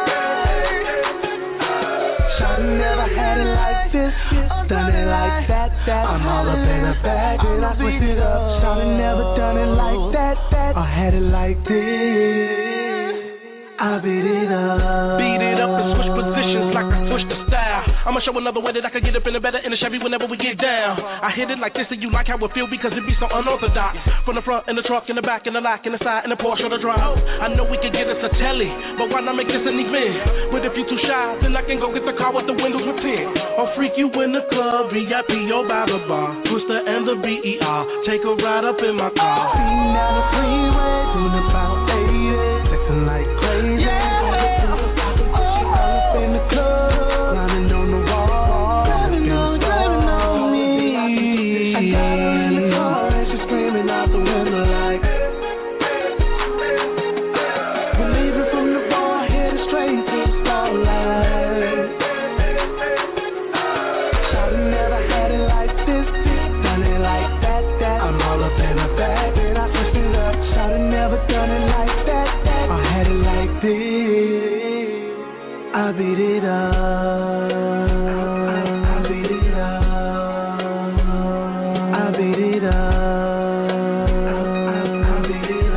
Shawty never had it like this, done it like that, that. I'm all up in her bag and I switched it up. Shawty never done it like that, that. I had it like this, I beat it up. Beat it up and switch positions like I switch the style. I'ma show another way that I can get up in the better in the Chevy whenever we get down. I hit it like this and you like how it feel because it be so unorthodox. From the front in the trunk, in the back, in the lock, in the side, in the Porsche or the drive. I know we can get us a telly, but why not make this an event? But if you too shy, then I can go get the car with the windows with tint. I'll freak you in the club, V I P or by the bar. Twister and the B E R, take a ride up in my car. Speeding down the freeway, doing about eighty, sexing like crazy. Yeah. All up in the club, grinding on the wall, grinding on, grinding on me. I got her in the car and she's screaming out the window like, we're leaving from the bar, headed straight to the starlight. Shawty never had it like this, done it like that, that. I'm all up in her bag and I switched it up. Shawty never done it like that, that. I had it like this, I beat it up. I beat it up. I beat it up. I beat it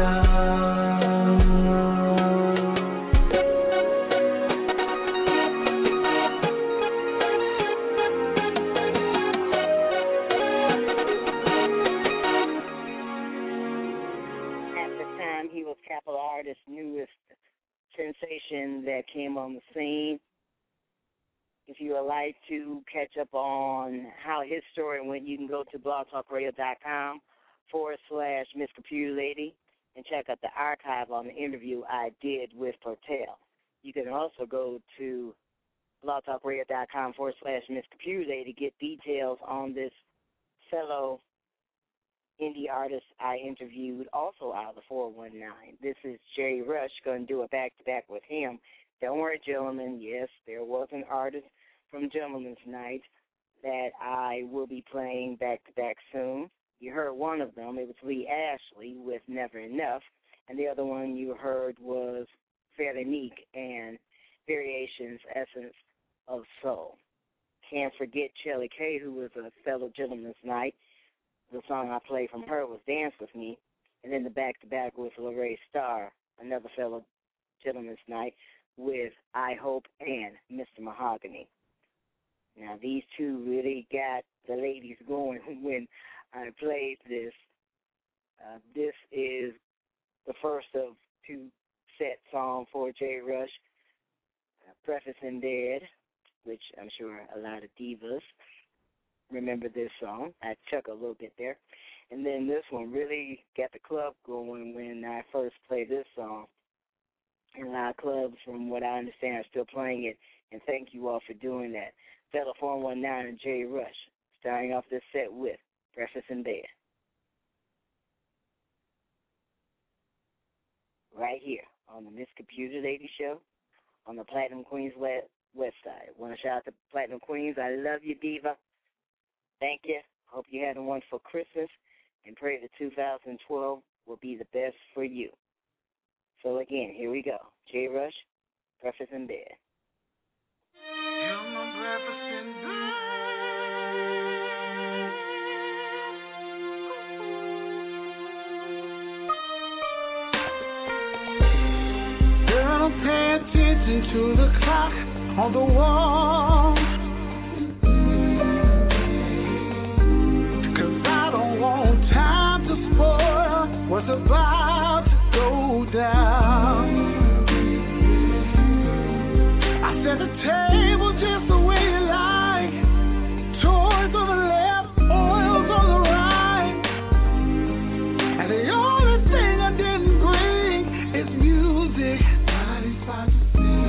At the time, he was Capital Artist's newest sensation that came on the scene. If you would like to catch up on how his story went, you can go to blogtalkradio.com forward slash Miss Computer Lady and check out the archive on the interview I did with Portel. You can also go to blogtalkradio.com forward slash Miss Computer Lady to get details on this fellow indie artist I interviewed, also out of the four one nine. This is Jerry Rush, going to do a back-to-back with him. Don't worry, gentlemen, yes, there was an artist from Gentleman's Night that I will be playing back-to-back soon. You heard one of them. It was Lee Ashley with Never Enough, and the other one you heard was Fairly Meek and Variations, Essence of Soul. Can't forget Shelly Kay, who was a fellow Gentleman's Night. The song I played from her was Dance With Me, and then the back-to-back with Lorraine Starr, another fellow Gentleman's Night, with I Hope and Mister Mahogany. Now, these two really got the ladies going when I played this. Uh, this is the first of two set songs for Jay Rush, uh, Prefacing Dead, which I'm sure a lot of divas remember this song. I chuck a little bit there. And then this one really got the club going when I first played this song. And a lot of clubs, from what I understand, are still playing it. And thank you all for doing that. Fellow four one nine and Jay Rush, starting off this set with Breakfast in Bed. Right here on the Miss Computer Lady Show on the Platinum Queens west, west side. Want to shout out to Platinum Queens. I love you, diva. Thank you. Hope you had a wonderful Christmas, and pray that two thousand twelve will be the best for you. So again, here we go. Jay Rush, Breakfast in Bed. You're my breakfast in bed. Girl, pay attention to the clock on the wall. What's about to go down? I set the table just the way you like. Toys on the left, oils on the right. And the only thing I didn't bring is music. Body's about to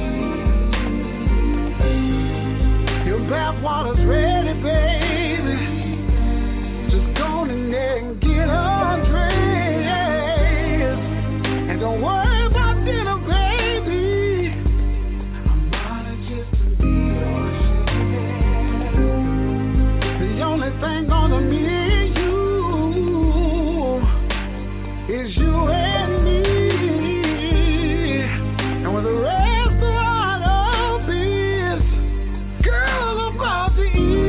sing. Your bathwater's ready, baby. Just go in there and get undressed. Don't worry about dinner, baby. I'm honored just to be your share. The only thing gonna me and you is you and me. And with the rest of our biz, girl, I'm about to eat.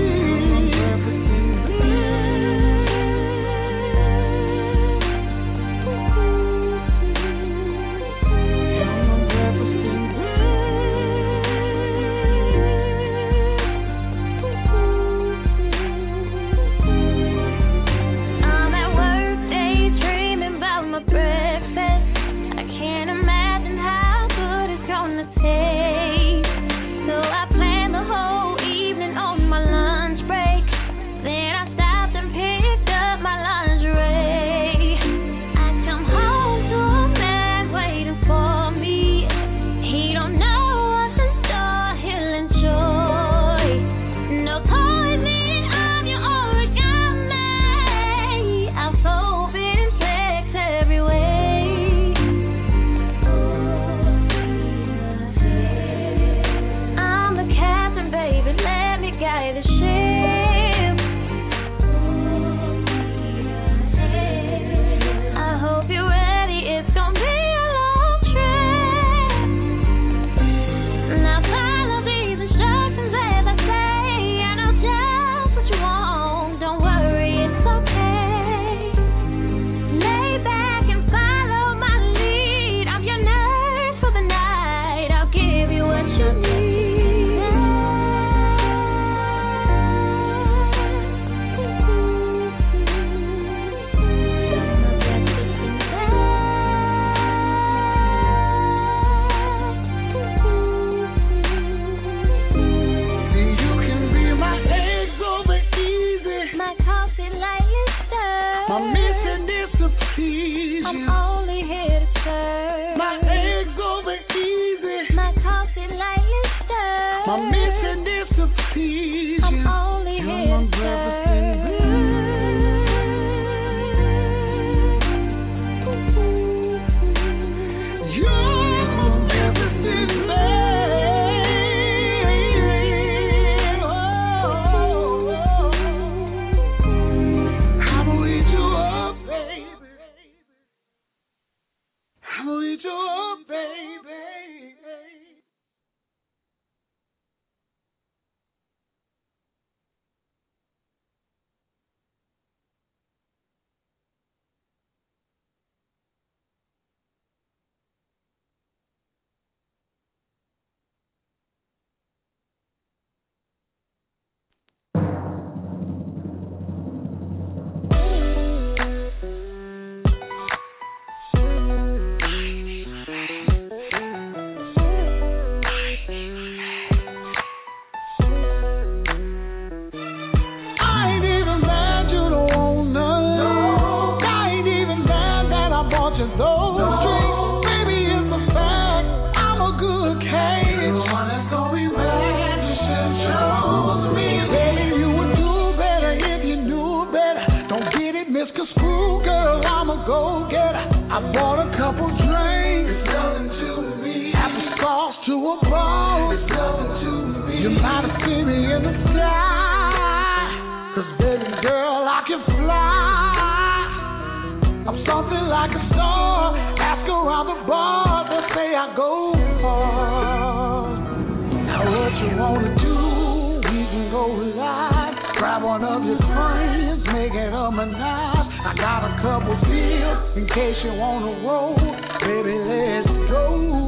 misconstrued, girl, I'm a go-getter. I bought a couple drinks. It's nothing to me. Applesauce to a ball. It's nothing to me. You might have seen me in the sky. Cause baby girl, I can fly. I'm something like a star. Ask around the bar, they say I go far. Now what you wanna do? We can go live. Grab one of your friends, make it a menage. I got a couple deals in case you wanna roll. Baby, let's go.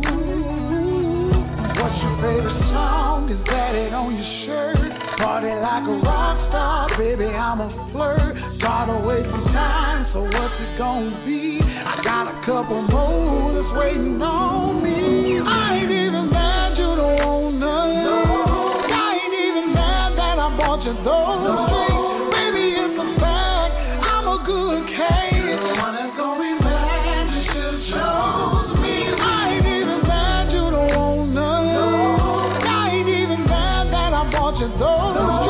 What's your favorite song? Is that it on your shirt? Party like a rock star, baby, I'm a flirt. Start to waste some time, so what's it gonna be? I got a couple more that's waiting on me. I ain't even mad you don't want none. No. I ain't even mad that I bought you those no. drinks. Baby, it's a fact, I'm a good case. You're the one that's gonna be mad, you should've chose me. I ain't even mad you don't want none. No. I ain't even mad that I bought you those.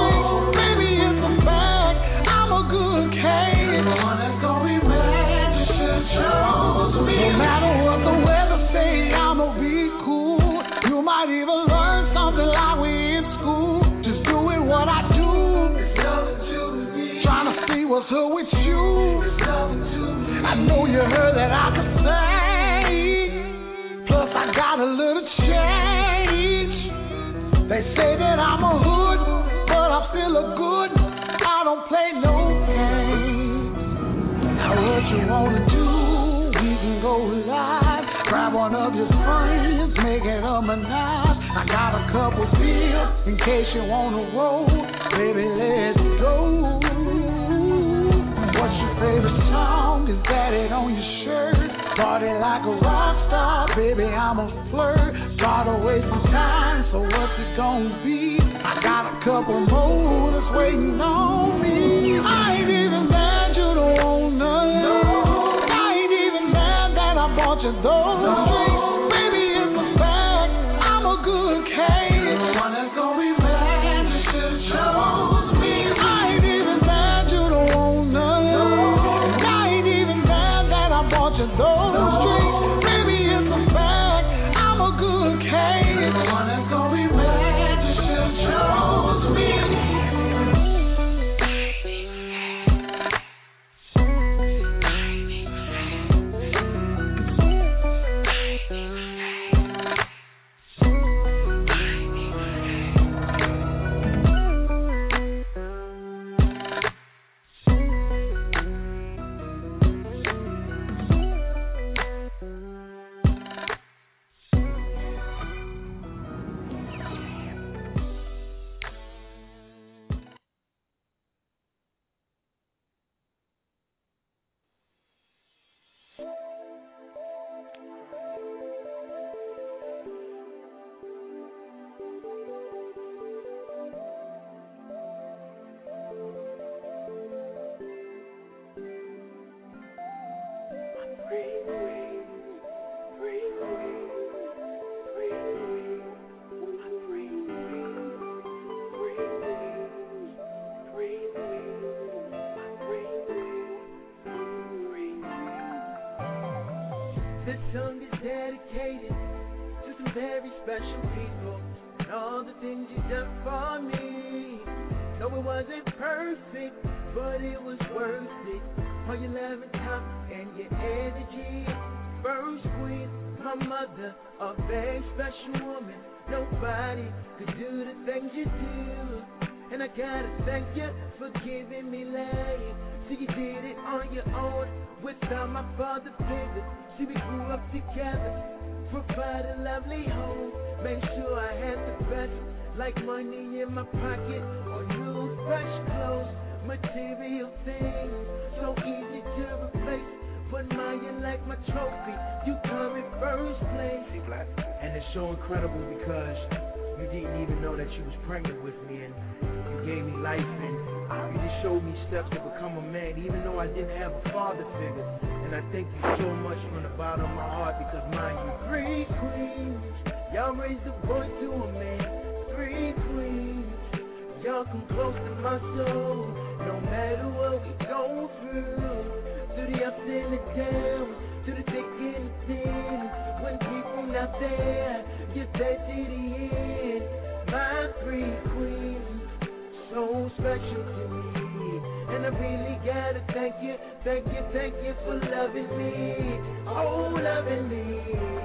What's up with you? I know you heard that I could sing. Plus I got a little change. They say that I'm a hood, but I feel a good. I don't play no game. Now what you wanna do? We can go live. Grab one of your friends, make it a menage. I got a couple deals in case you wanna roll. Baby, let's go. What's your favorite song? Is that it on your shirt? Party like a rock star, baby, I'm a flirt. Start to waste some time, so what's it gonna be? I got a couple more that's waiting on me. I ain't even mad you don't want none. No. I ain't even mad that I bought you those no. drinks. Baby, it's a fact, I'm a good case. You're the one that's gonna be mad, you should've chose me. I ain't even mad you don't want none. Those drinks, baby, it's a fact. I'm a good case. You're the one that's gonna be mad. You should've chose me. This song is dedicated to some very special people and all the things you've done for me. No, it wasn't perfect, but it was worth it. All your love and time and your energy. First queen, my mother, a very special woman. Nobody could do the things you do. And I gotta thank you for giving me life. See, you did it on your own without my father figure. See, we grew up together, provide a lovely home. Make sure I had the best, like money in my pocket or new fresh clothes. Material things, so easy to replace. But mine like my trophy, you come in first place. And it's so incredible because you didn't even know that you was pregnant with me, and you gave me life, and you just showed me steps to become a man, even though I didn't have a father figure. And I thank you so much from the bottom of my heart because, mind you, three queens, y'all raised the boy to a man. Three queens, y'all come close to my soul. No matter what we go through, down, to the thick and the thin. When people not there, you're there to the end. My free queen, so special to me. And I really gotta thank you, thank you, thank you for loving me. Oh, loving me.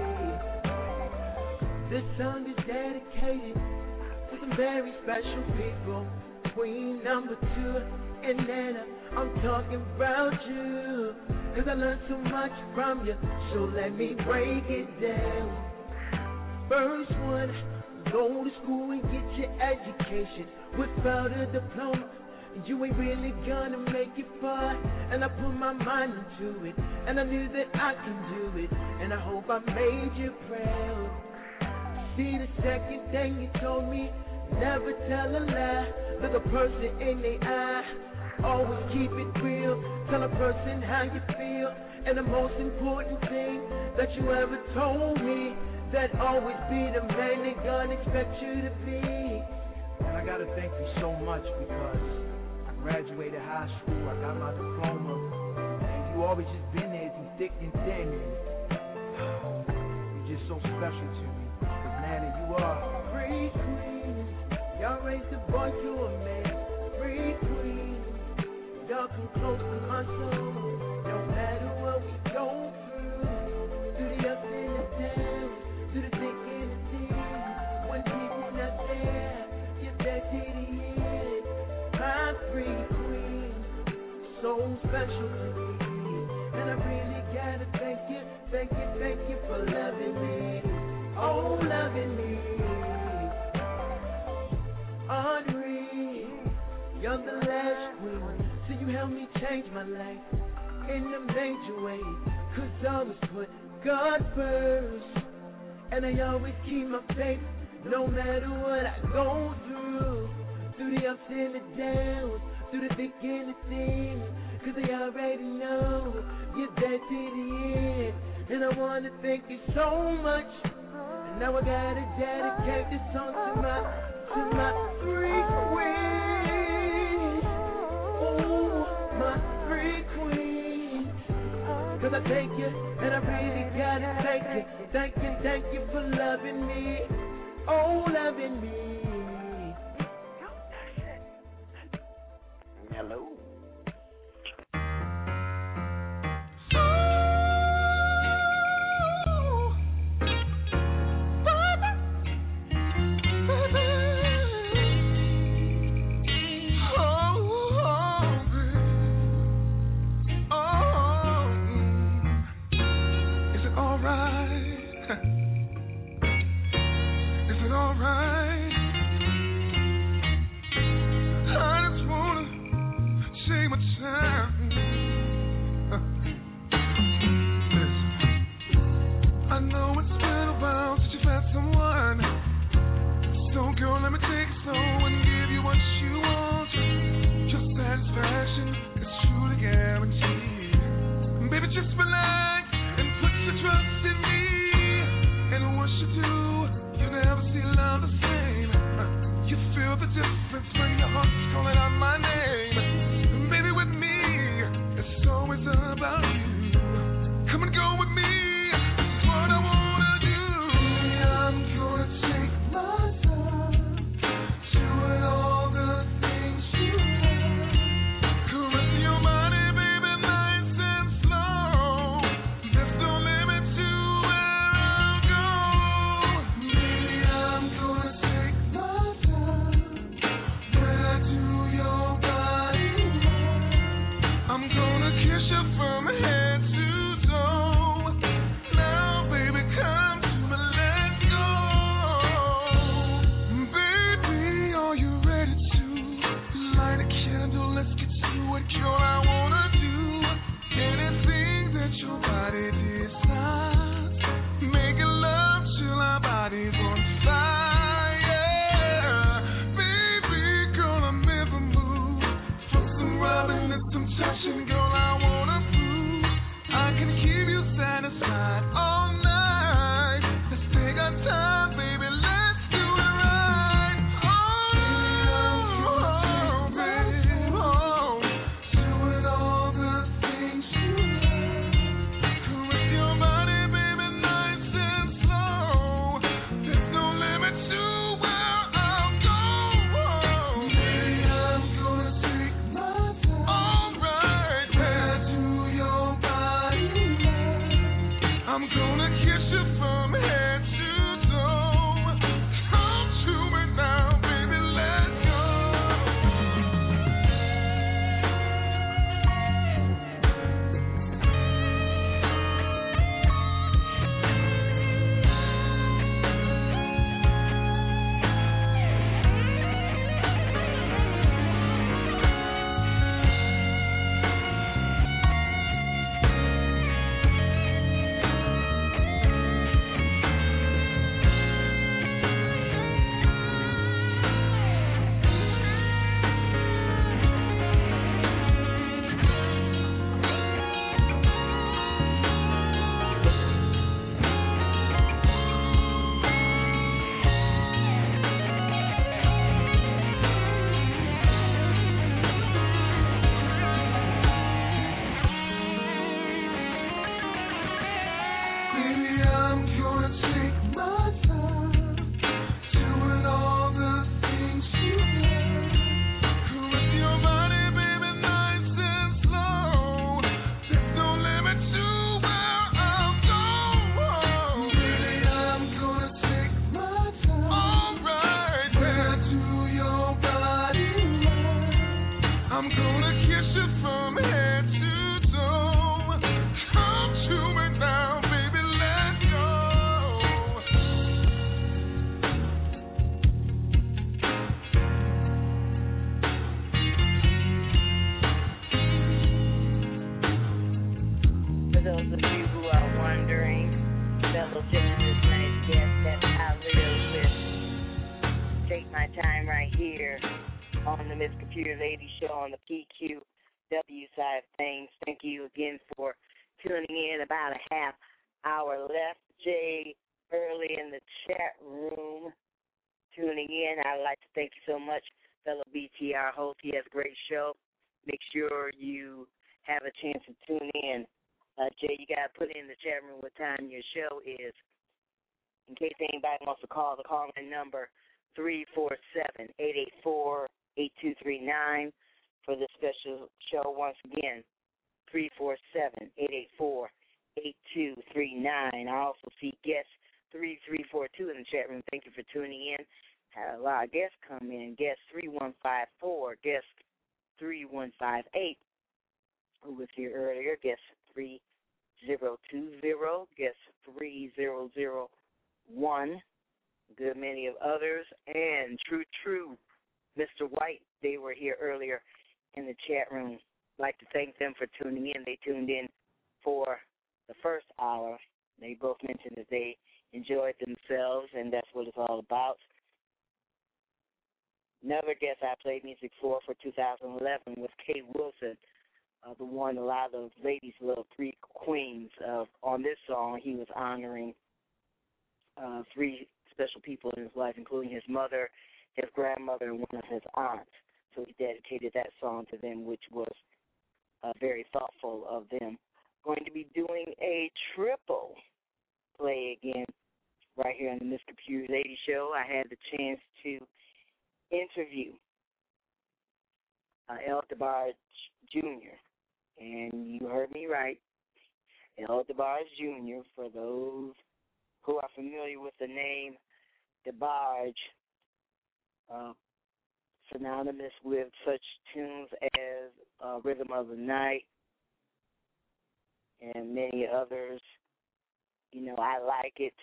This song is dedicated to some very special people. Queen number two, and Nana, I'm talking about you. Cause I learned so much from you, so let me break it down. First one, go to school and get your education. Without a diploma, you ain't really gonna make it far. And I put my mind into it, and I knew that I can do it. And I hope I made you proud. See, the second thing you told me, never tell a lie. Look a person in the eye, always keep it real. Tell a person how you feel. And the most important thing that you ever told me, that always be the man that God expects you to be. And I gotta thank you so much because I graduated high school, I got my diploma, and you always just been there through thick and thin. And you're just so special to me, cause Nana, you are free queen. Y'all raised the boy to a man. Free queen. Y'all come close to my soul. No matter what we go through, through the ups and the downs, through the thick and the thin. When people not there, you're there to the end. My free queen, so special to me. And I really gotta thank you, thank you, thank you for loving me. Oh, loving me. Henri, you're the last queen, so you helped me change my life in a major way. Cause I always put God first, and I always keep my faith, no matter what I go through. Through the ups and the downs, through the thick and the thin. Cause I already know you're there to the end. And I wanna thank you so much. And now I gotta dedicate this song to my to my three queens. Oh, my three queens. Cause I thank you, and I really gotta thank you. Thank you, thank you for loving me. Oh, loving me. Hello. the Miss Computer Lady Show on the P Q W side of things. Thank you again for tuning in. About a half hour left. Jay early in the chat room tuning in. I'd like to thank you so much, fellow B T R host. He has a great show. Make sure you have a chance to tune in. Uh, Jay, you got to put in the chat room what time your show is. In case anybody wants to call, the call-in number three four seven, eight eight four, eight two three nine for this special show. Once again, three four seven, eight eight four, eight two three nine. I also see guest three three four two in the chat room. Thank you for tuning in. Had a lot of guests come in. Guest three one five four, guest three one five eight, who was here earlier. Guest three zero two zero, guest three zero zero one. Good many of others, and True True, Mister White, they were here earlier in the chat room. I'd like to thank them for tuning in. They tuned in for the first hour. They both mentioned that they enjoyed themselves, and that's what it's all about. Another guest I played music for for two thousand eleven was Kay Wilson, uh, the one a lot of ladies love, Three Queens. Uh, on this song, he was honoring uh, three special people in his life, including his mother, his grandmother, and one of his aunts. So he dedicated that song to them, which was uh, very thoughtful of them. Going to be doing a triple play again right here on the Miss Computer Lady Show. I had the chance to interview uh, El DeBarge Junior And you heard me right. El DeBarge Junior, for those who are familiar with the name DeBarge, uh, synonymous with such tunes as uh, Rhythm of the Night and many others. You know, I Like It.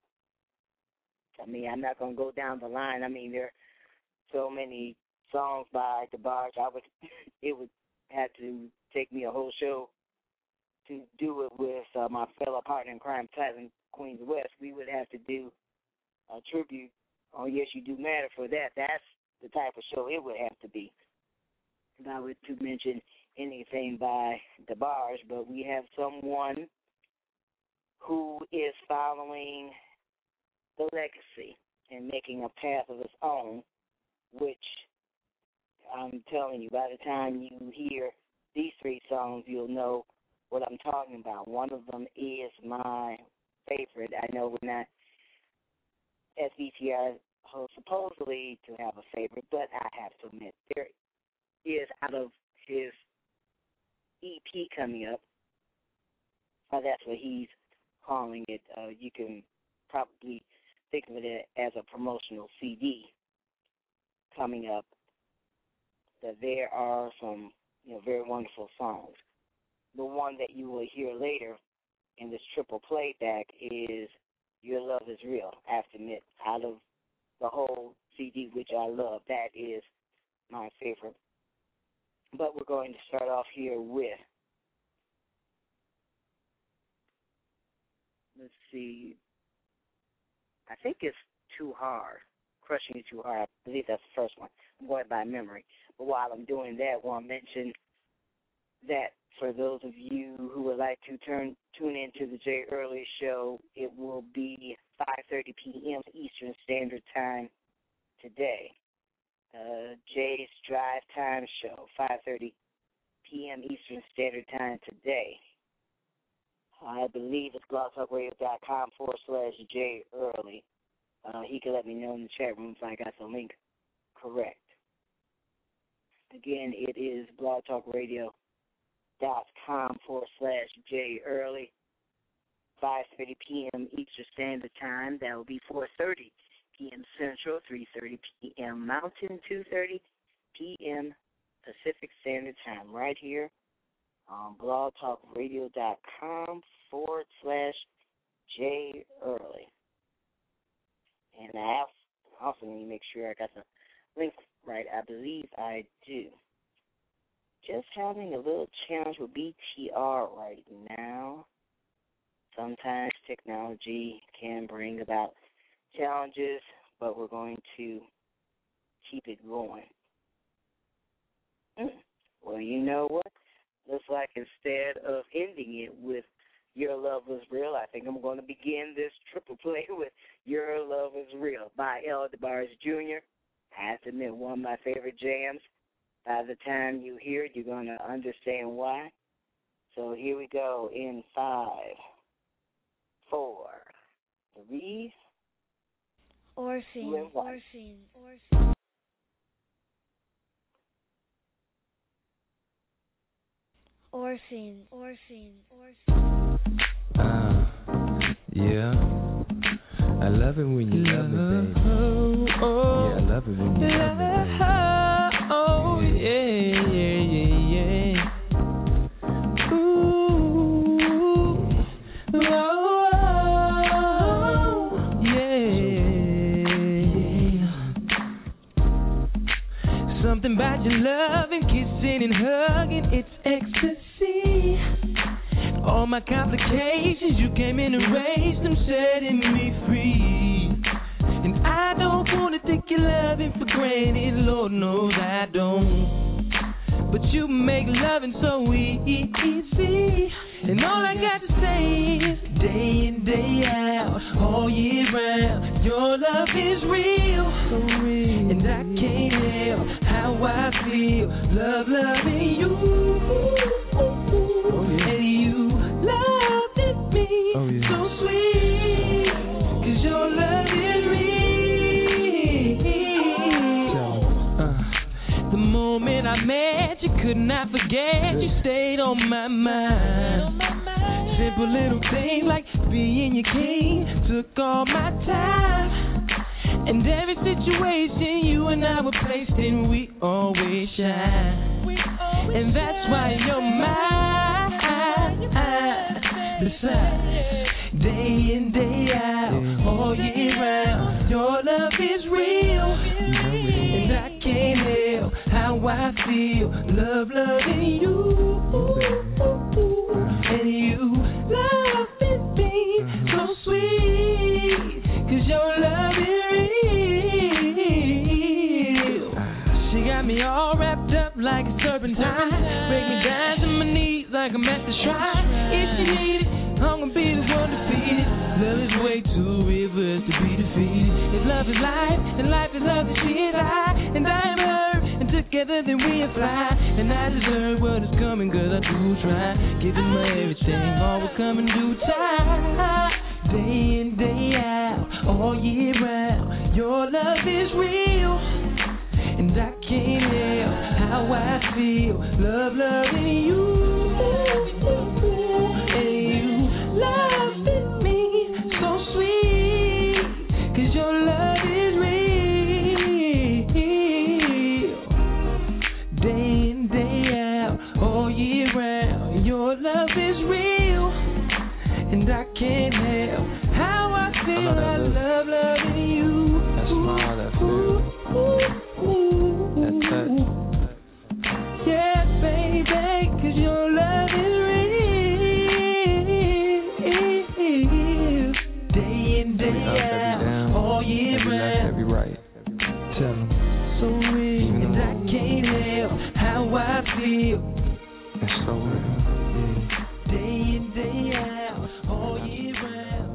I mean, I'm not going to go down the line. I mean, there are so many songs by DeBarge. I would, it would have to take me a whole show to do it with uh, my fellow partner in crime, Platinum Queens West. We would have to do a tribute on Yes You Do Matter for that. That's the type of show it would have to be. If I were to mention anything by DeBarge, but we have someone who is following the legacy and making a path of its own, which I'm telling you, by the time you hear these three songs, you'll know what I'm talking about. One of them is my favorite. I know we're not S B T R supposedly to have a favorite, but I have to admit, there is, out of his E P coming up, uh, that's what he's calling it. Uh, you can probably think of it as a promotional C D coming up. That there are some, you know, very wonderful songs. The one that you will hear later in this triple playback is Your Love Is Real. I have to admit, out of the whole C D, which I love, that is my favorite. But we're going to start off here with, let's see, I think it's Too Hard, Crushing You Too Hard. I believe that's the first one. I'm going by memory. But while I'm doing that, I want to mention that for those of you who would like to turn tune into the Jay Early Show, it will be five thirty p.m. Eastern Standard Time today. Uh, Jay's Drive Time Show, five thirty p.m. Eastern Standard Time today. I believe it's blogtalkradio.com forward slash Jay Early. Uh, he can let me know in the chat room if I got the link correct. Again, it is blogtalkradio.com forward slash Jay Early, five thirty p.m. Eastern Standard Time. That will be four thirty p.m. Central, three thirty p.m. Mountain, two thirty p.m. Pacific Standard Time, right here on blogtalkradio.com forward slash Jay Early. And I also need to make sure I got the link right. I believe I do. Just having a little challenge with B T R right now. Sometimes technology can bring about challenges, but we're going to keep it going. Well, you know what? Looks like instead of ending it with Your Love Was Real, I think I'm going to begin this triple play with Your Love Was Real by El DeBarge Junior I have to admit, one of my favorite jams. By the time you hear it, you're going to understand why. So here we go in five, four, three, Orphan, two, and one. Orphan, Orphan. Orphan, Orphan, Orphan. Uh, yeah. I love it when you love, love me, baby. Oh, oh, yeah, I love it when you love, love me, baby. Oh, yeah, yeah, yeah, yeah. Ooh, oh, oh, yeah. Something about your loving, kissing and hugging, it's ecstasy. All my complications, you came in and erased them, setting me free. And I don't wanna take your loving for granted, Lord knows I don't. But you make loving so easy. And all I got to say is day in, day out, all year round, your love is real, so real. And I can't help how I feel, love loving you. Oh, yeah. And you loving me, oh, yeah. So sweet, 'cause your love is real. Uh, the moment I met you, could not forget, you stayed on my mind. Simple little things like being your king took all my time. And every situation you and I were placed in, we always shine. And that's why you're mine. Besides, day in, day out, all year round, your love is real. And I can't help how I feel, love loving you. And you loving me so sweet, 'cause your love is real. She got me all wrapped up like a serpentine, break me down to my knees like I'm at the shrine. If you need it, I'm gonna be the one to feed it. Love is way too rivers to be defeated. If love is life, and life is love, then she is I, and I am her, and together then we are fly. And I deserve what is coming, 'cause I do try, giving my everything, all will come in due time. Day in, day out, all year round, your love is real. And I can't help how I feel, love loving you. And you loving me so sweet, 'cause your love is real. Day in, day out, all year round, your love is real. And I can't help how I feel, I, I love loving you. That smile, that feel. That touch. Yeah, baby, 'cause your love is real. Day in, day out, all year round. Every right. Tell them. So real, and I can't help how I feel. It's so real. Day in, day out, all year round.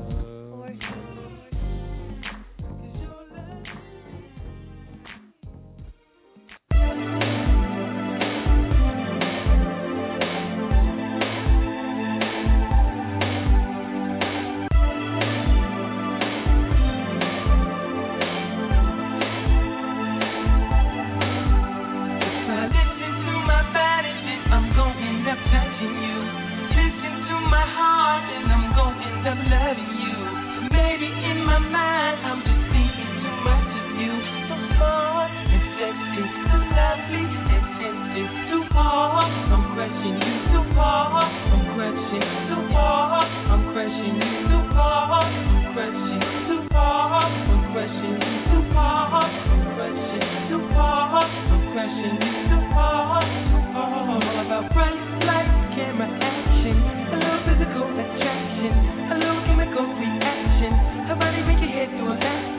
Loving you, maybe in my mind I'm just thinking too much of you. So hard and sexy, so lovely and tempting, too hard. I'm crushing you too hard. I'm crushing too hard. I'm crushing you too hard. I'm crushing too hard. I'm crushing you too hard. I'm crushing too hard. I'm crushing you too hard. Too hard. All about bright lights, camera action, a little physical attraction. A little chemical reaction, her body make your head go fast.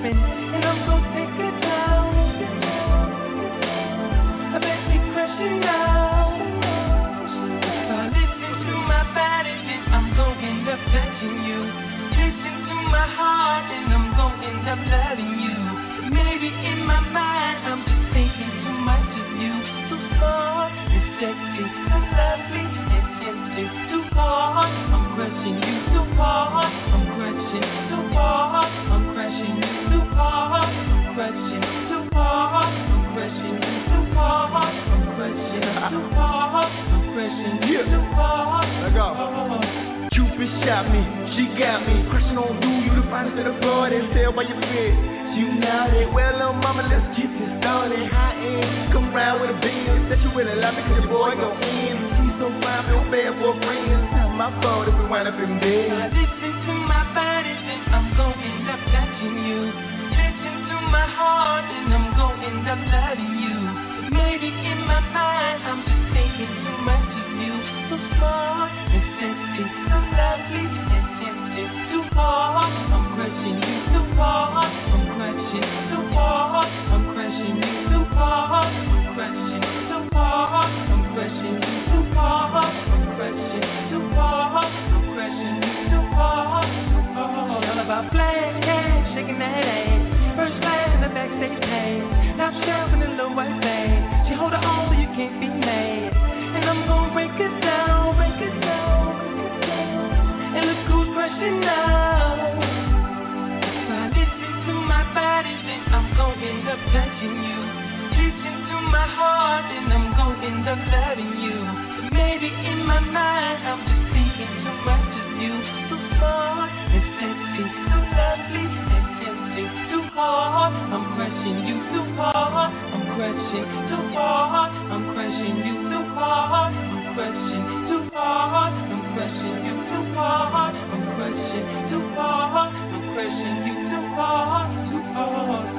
got me, she got me. Crushing on you, you the finest of the party. Tell by your fit, you know that. Well, little mama, let's get this started. High end, come round with a beam. That you really love me, cause your boy go in. He's so fine, feel bad for friends. Not my fault if we wind up in bed. Now listen to my body, then I'm gonna end up touching you. Listen to my heart, and I'm gonna end up loving you. Maybe in my mind, I'm just thinking too much of you. So smart and sexy, so lovely and tempting. Too hard, I'm crushing you. Too hard, I'm crushing. Too hard, I'm crushing you. Too hard, I'm crushing. Too hard, I'm crushing you. Too hard, I'm crushing. Too hard, I'm crushing you. Too hard, too hard. All about flash, shaking that ass. First class in the backstage pass. Now shelf in the low white bag. She hold her on so you can't be mad. And I'm gonna break it down, break it down, break it down. And look who's crushing now. If I listen to my body, then I'm gonna end up touching you. Listen to my heart, then I'm gonna end up loving you. But maybe in my mind, I'm just thinking too much of you. So smart and sexy, so lovely and tempting. Too hard, I'm crushing you. Too hard, I'm crushing. Too hard, I'm crushing you. Too hard, I'm crushing. Too hard, I'm crushing you. Too hard, I'm crushing. Too hard, I'm crushing you. Too hard, too hard.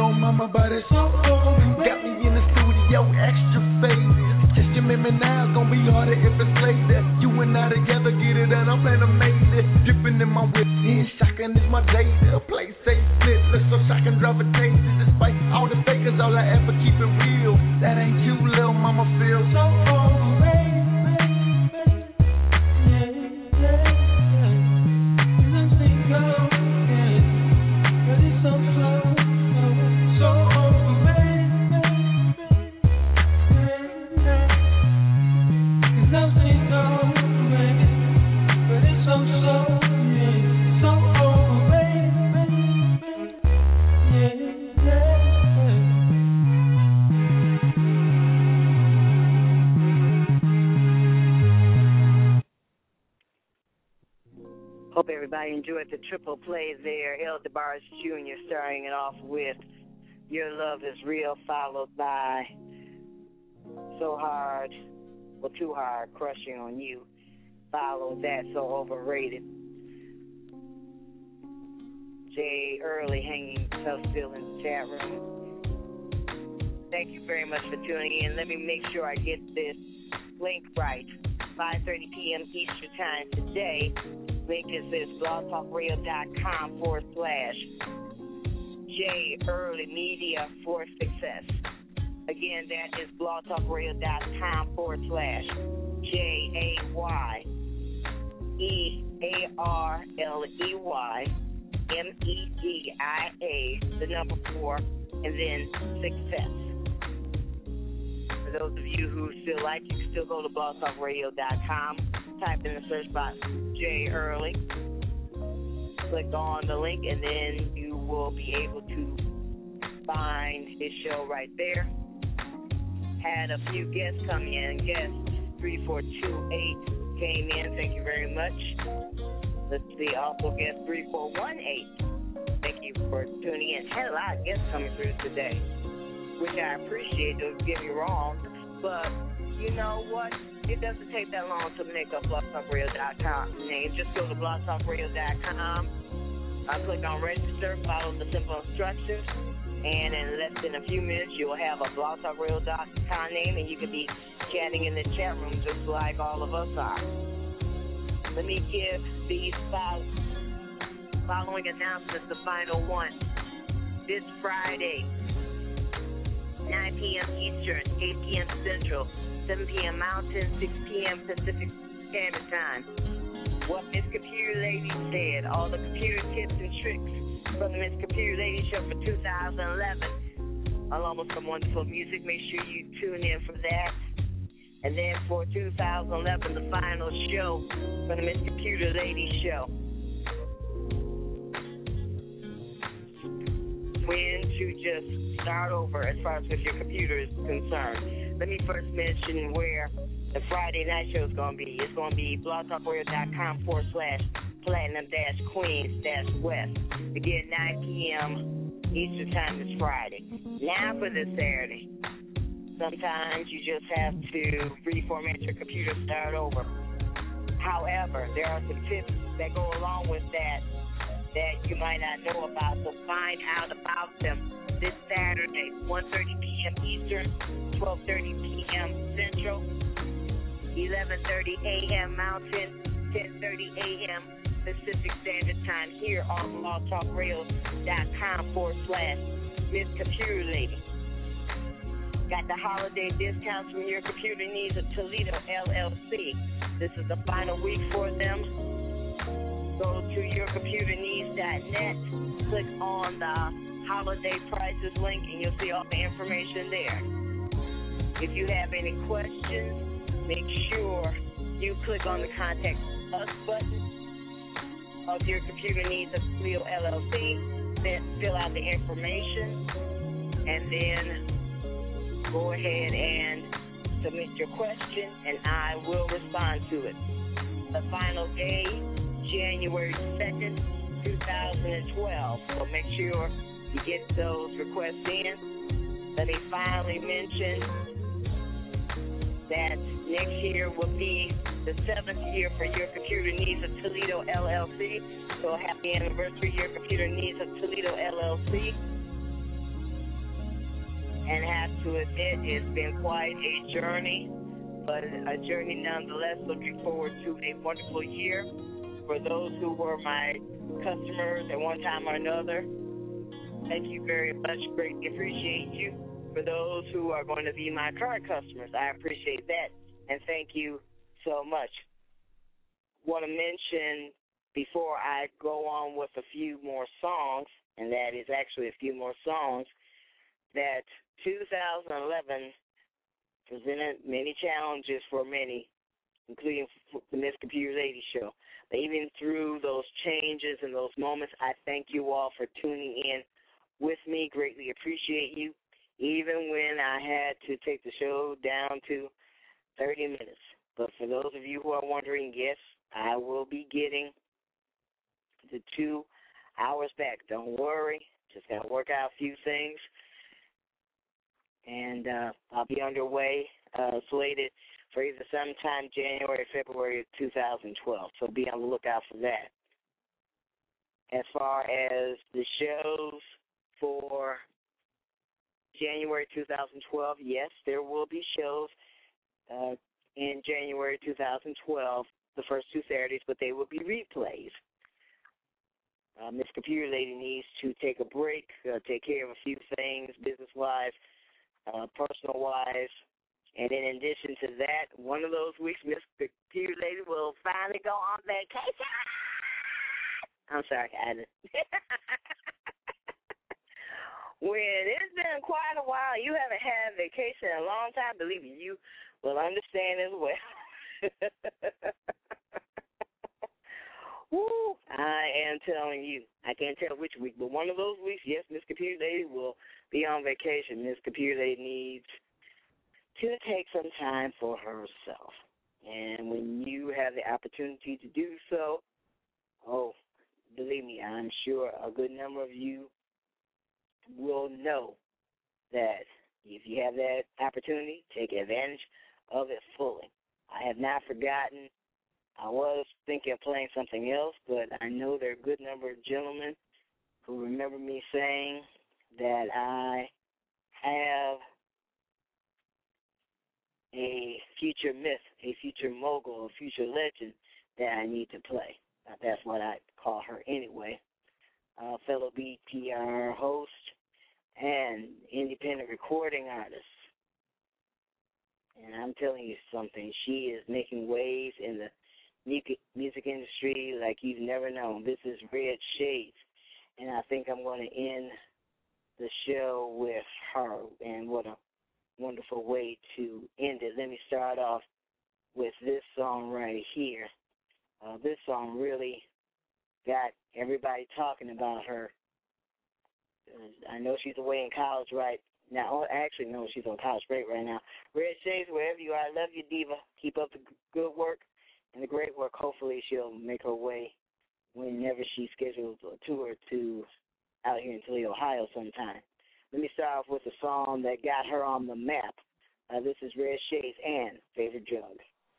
Got me in the studio, extra phases. Just your memory now, gonna be harder if it's later. You and I together get it done, I'm planning to make it. Dripping in my whip, then shocking is my data. Play safe, split, look so shocking, drive a taste. Despite all the fakers, all I ever keep it real. That ain't you, little mama, feel so overrated. Hope everybody enjoyed the triple play there. El DeBarge Junior starting it off with Your Love Is Real, followed by So Hard, well, Too Hard, Crushing on You, followed that, So Overrated. Jay Early hanging himself still in the chat room. Thank you very much for tuning in. Let me make sure I get this link right. five thirty p.m. Eastern Time today. Link is this, blogtalkradio.com forward slash J Early Media for Success. Again, that is blogtalkradio.com forward slash J A Y E A R L E Y M E D I A, the number four, and then success. For those of you who still like, you can still go to blogtalkradio dot com, type in the search box J Early, click on the link, and then you will be able to find his show right there. Had a few guests come in. Guest three four two eight came in. Thank you very much. Let's see. Also, guest three four one eight. Thank you for tuning in. Had a lot of guests coming through today, which I appreciate. Don't get me wrong, but you know what? It doesn't take that long to make a blogtalkradio dot com name. Just go to blogtalkradio dot com. I click on register, follow the simple instructions, and in less than a few minutes, you will have a blogtalkradio dot com name, and you can be chatting in the chat room just like all of us are. Let me give these following announcements, the final one. This Friday, nine p.m. Eastern, eight p.m. Central, seven p.m. Mountain, six p.m. Pacific Standard Time. What Miss Computer Lady said, all the computer tips and tricks from the Miss Computer Lady Show for two thousand eleven, along with some wonderful music. Make sure you tune in for that. And then for two thousand eleven, the final show for the Miss Computer Lady Show. When to just start over as far as with your computer is concerned. Let me first mention where the Friday night show is going to be. It's going to be blogtalkradio.com forward slash platinum dash queens dash west. Again, nine p.m. Eastern Time this Friday. Now for this Saturday. Sometimes you just have to reformat your computer, start over. However, there are some tips that go along with that that you might not know about, so find out about them this Saturday, one thirty p.m. Eastern, twelve thirty p.m. Central, eleven thirty a.m. Mountain, ten thirty a.m. Pacific Standard Time here on blogtalkradio.com forward slash Miss Computer Lady. Got the holiday discounts from Your Computer Needs of Toledo, L L C. This is the final week for them. Go to your computer needs dot net, click on the holiday prices link, and you'll see all the information there. If you have any questions, make sure you click on the Contact Us button of Your Computer Needs of Toledo, L L C, then fill out the information, and then go ahead and submit your question, and I will respond to it. The final day, January second, two thousand twelve. So make sure you get those requests in. Let me finally mention that next year will be the seventh year for Your Computer Needs of Toledo, L L C. So happy anniversary, Your Computer Needs of Toledo, L L C. And have to admit, it's been quite a journey. but a journey nonetheless. Looking forward to a wonderful year. For those who were my customers at one time or another, thank you very much. Greatly appreciate you. For those who are going to be my current customers, I appreciate that, and thank you so much. Want to mention before I go on with a few more songs, and that is actually a few more songs, that two thousand eleven presented many challenges for many, including the Miss Computer Lady Show. But even through those changes and those moments, I thank you all for tuning in with me. Greatly appreciate you. Even when I had to take the show down to thirty minutes. But for those of you who are wondering, yes, I will be getting the two hours back. Don't worry. Just got to work out a few things. And uh, I'll be underway, uh, slated for either sometime January or February of two thousand twelve. So be on the lookout for that. As far as the shows for January two thousand twelve, yes, there will be shows uh, in January two thousand twelve, the first two Saturdays, but they will be replays. Uh, Miss Computer Lady needs to take a break, uh, take care of a few things, business-wise, uh, personal-wise, and in addition to that, one of those weeks, Miss Computer Lady will finally go on vacation. I'm sorry, I didn't. When it's been quite a while, you haven't had vacation in a long time, believe me, you will understand as well. Woo, I am telling you. I can't tell which week, but one of those weeks, yes, Miss Computer Lady will be on vacation. Miss Computer Lady needs to take some time for herself. And when you have the opportunity to do so, oh, believe me, I'm sure a good number of you will know that if you have that opportunity, take advantage of it fully. I have not forgotten. I was thinking of playing something else, but I know there are a good number of gentlemen who remember me saying that I have a future myth, a future mogul, a future legend that I need to play. Now, that's what I call her anyway. Uh, fellow B T R host and independent recording artist. And I'm telling you something, she is making waves in the music industry like you've never known. This is Red Shades, and I think I'm going to end the show with her, and what a wonderful way to end it. Let me start off with this song right here. Uh, this song really got everybody talking about her. I know she's away in college right now. Oh, actually, no, she's on college break right now. Red Shades, wherever you are, I love you, diva. Keep up the good work and the great work. Hopefully she'll make her way whenever she schedules a tour to out here in Toledo, Ohio sometime. Let me start off with a song that got her on the map. Uh, this is Red Shades and Favorite Drug.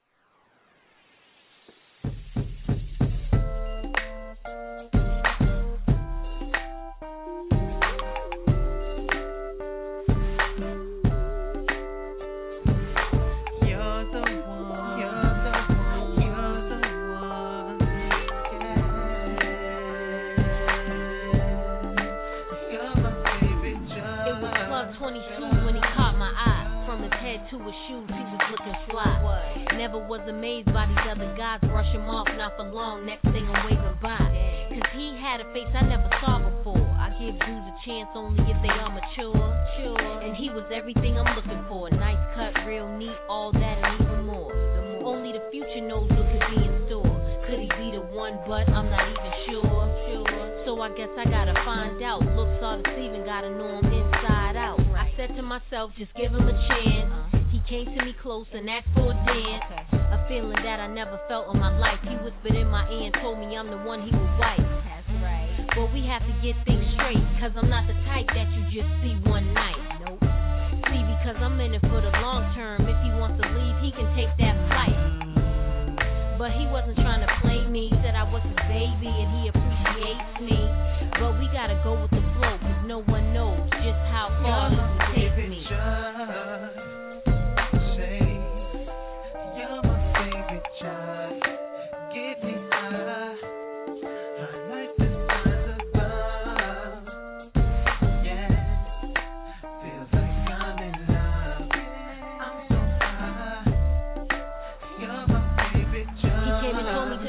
To his shoes, he was looking fly. Never was amazed by these other guys. Brush him off, not for long. Next thing I'm waving by. Cause he had a face I never saw before. I give dudes a chance only if they are mature. And he was everything I'm looking for. Nice cut, real neat, all that and even more. Only the future knows what could be in store. Could he be the one, but I'm not even sure. So I guess I gotta find out. Looks are deceiving, gotta know him inside out. I said to myself, just give him a chance. He came to me close and asked for a dance. A feeling that I never felt in my life. He whispered in my ear and told me I'm the one he would wife. That's right. But we have to get things straight, cause I'm not the type that you just see one night. Nope. See, because I'm in it for the long term. If he wants to leave, he can take that flight. But he wasn't trying to play me. He said I was his baby and he appreciates me. But we gotta go with the flow, cause no one knows just how far he will take me.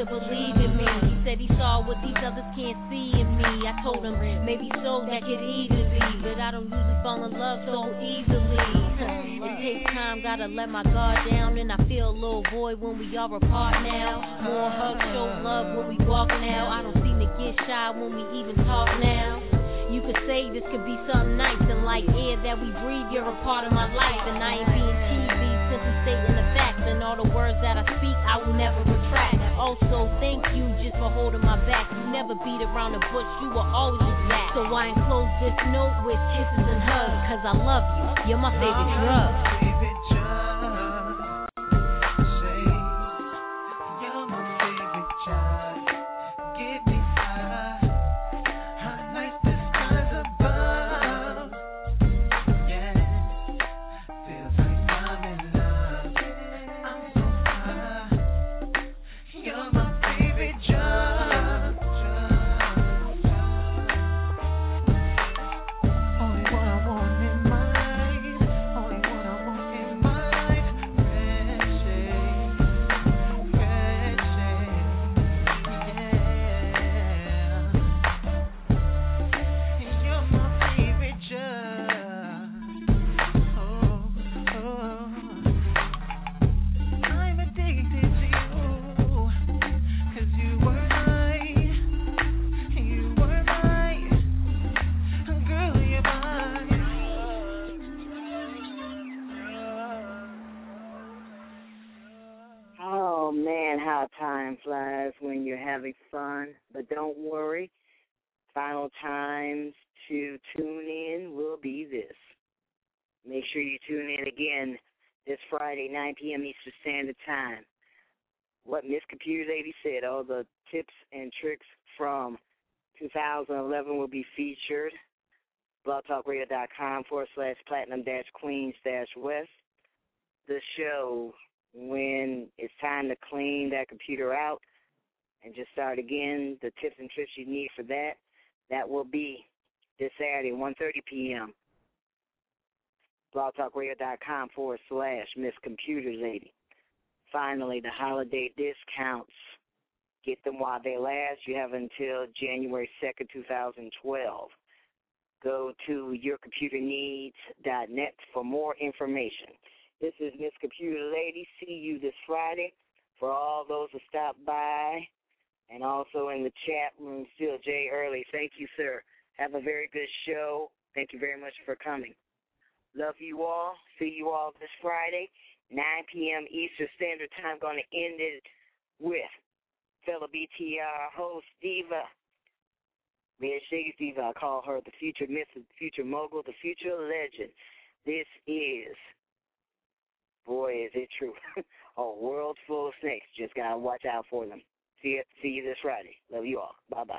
to believe in me. He said he saw what these others can't see in me. I told him maybe so that could even be, but I don't usually fall in love so easily. It takes time, gotta let my guard down, and I feel a little void when we are apart now. More hugs, show love when we walk now. I don't seem to get shy when we even talk now. You could say this could be something nice, and like air that we breathe, you're a part of my life. And I ain't being T V, simply stating the facts. And all the words that I speak, I will never retract. Also, thank you just for holding my back. You never beat around the bush, you were always exact. So I enclose this note with kisses and hugs, cause I love you, you're my favorite drug. Flies when you're having fun, but don't worry. Final times to tune in will be this. Make sure you tune in again this Friday, nine p.m. Eastern Standard Time. What Miss Computer Lady said, all the tips and tricks from two thousand eleven will be featured. blogtalkradio.com forward slash platinum dash queens dash west. The show, when it's time to clean that computer out and just start again, the tips and tricks you need for that, that will be this Saturday, one thirty p.m. blogtalkradio.com forward slash Miss Computer Lady. Finally, the holiday discounts. Get them while they last. You have until January second, twenty twelve. Go to your computer needs dot net for more information. This is Miss Computer Lady. See you this Friday. For all those who stopped by and also in the chat room, still Jay Early. Thank you, sir. Have a very good show. Thank you very much for coming. Love you all. See you all this Friday, nine p.m. Eastern Standard Time. Going to end it with fellow B T R host Diva. Red Shades Diva. I call her the future myth, the future mogul, the future legend. This is, boy, is it true, a world full of snakes. Just got to watch out for them. See you, see you this Friday. Love you all. Bye-bye.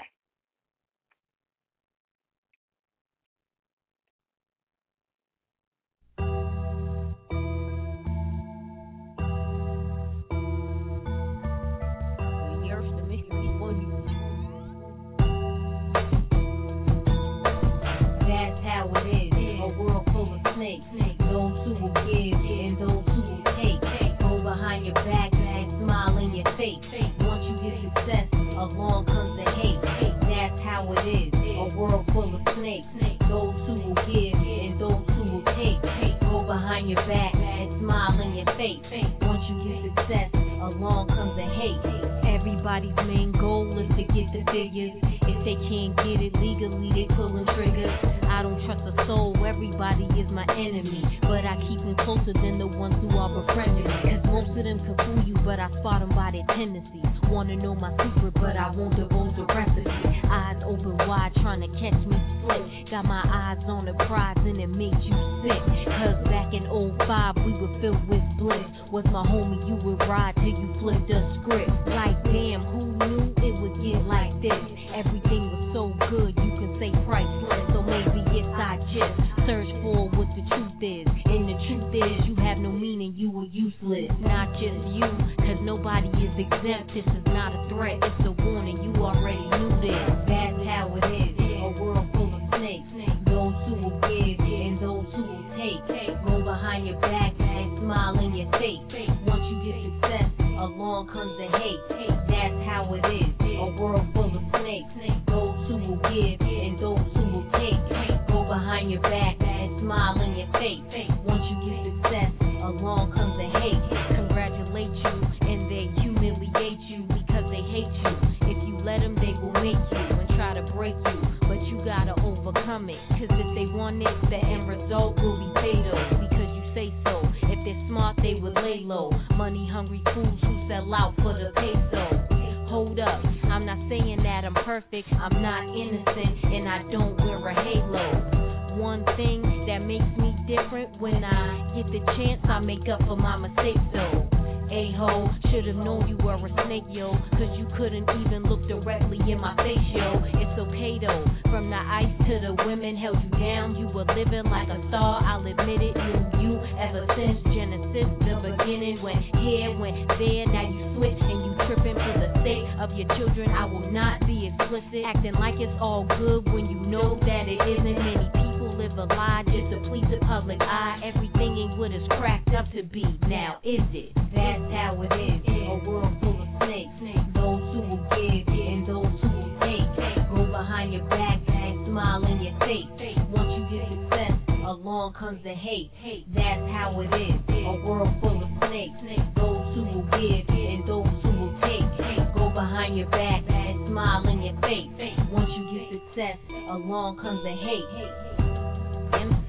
That's how it is, a world full of snakes. Those who will give and those who will take. Go behind your back and smile in your face. Once you get success, along comes the hate. That's how it is, a world full of snakes. Those who will give and those who will take. Go behind your back and smile in your face. Once you get success, along comes the hate. Everybody's main goal is to get the figures. If they can't get it legally, they pulling triggers. I don't trust a soul, everybody is my enemy. But I keep them closer than the ones who are befriending me. Cause most of them can fool you, but I spot them by their tendencies. Wanna know my secret, but I won't divulge the recipe. Eyes open wide, trying to catch me split. Got my eyes on the prize and it makes you sick. Cause back in oh five, we were filled with bliss. Was my homie, you would ride till you flipped the script. Like damn, who knew it would get like this? Everything was so good, you can say priceless. So maybe if I just search for what the truth is. And the truth is, you have no meaning, you were useless. Not just you, cause nobody is exempt. This is not a threat, it's a warning, you already knew this. That's how it is, a world full of snakes. Those who will give and those who will take. Go behind your back and smile in your face. Once you get success, along along comes the hate. That's how it is. A world full of snakes. Those who will give and those who will take. Go behind your back and smile in your face. Once you get success, along comes the hate. Congratulate you and they humiliate you because they hate you. If you let them, they will make you and try to break you. But you gotta overcome it. Cause if they want it, the end result will be fatal. Because you say so. If they're smart, they will lay low. Money hungry fools who sell out for the peso. Hold up, I'm not saying that I'm perfect. I'm not innocent and I don't wear a halo. One thing that makes me different, when I get the chance, I make up for my mistakes though. A-hole, should've known you were a snake, yo. Cause you couldn't even look directly in my face, yo. It's okay though, from the ice to the women held you down. You were living like a star, I'll admit it. Knew you ever since Genesis, the beginning. Went here, went there, now you switch and you tripping for the sake of your children. I will not be explicit, acting like it's all good when you know that it isn't. Many people live a lie just to please the public eye. Everything ain't what it's cracked up to be, now is it? That's how it is, a world full of snakes. Those who will give and those who will take. Go behind your back and smile in your face. Once you get success, along comes the hate. That's how it is, a world full of snakes. Those who will give and those who will take. Go behind your back and smile in your face. Once you get success, along comes the hate.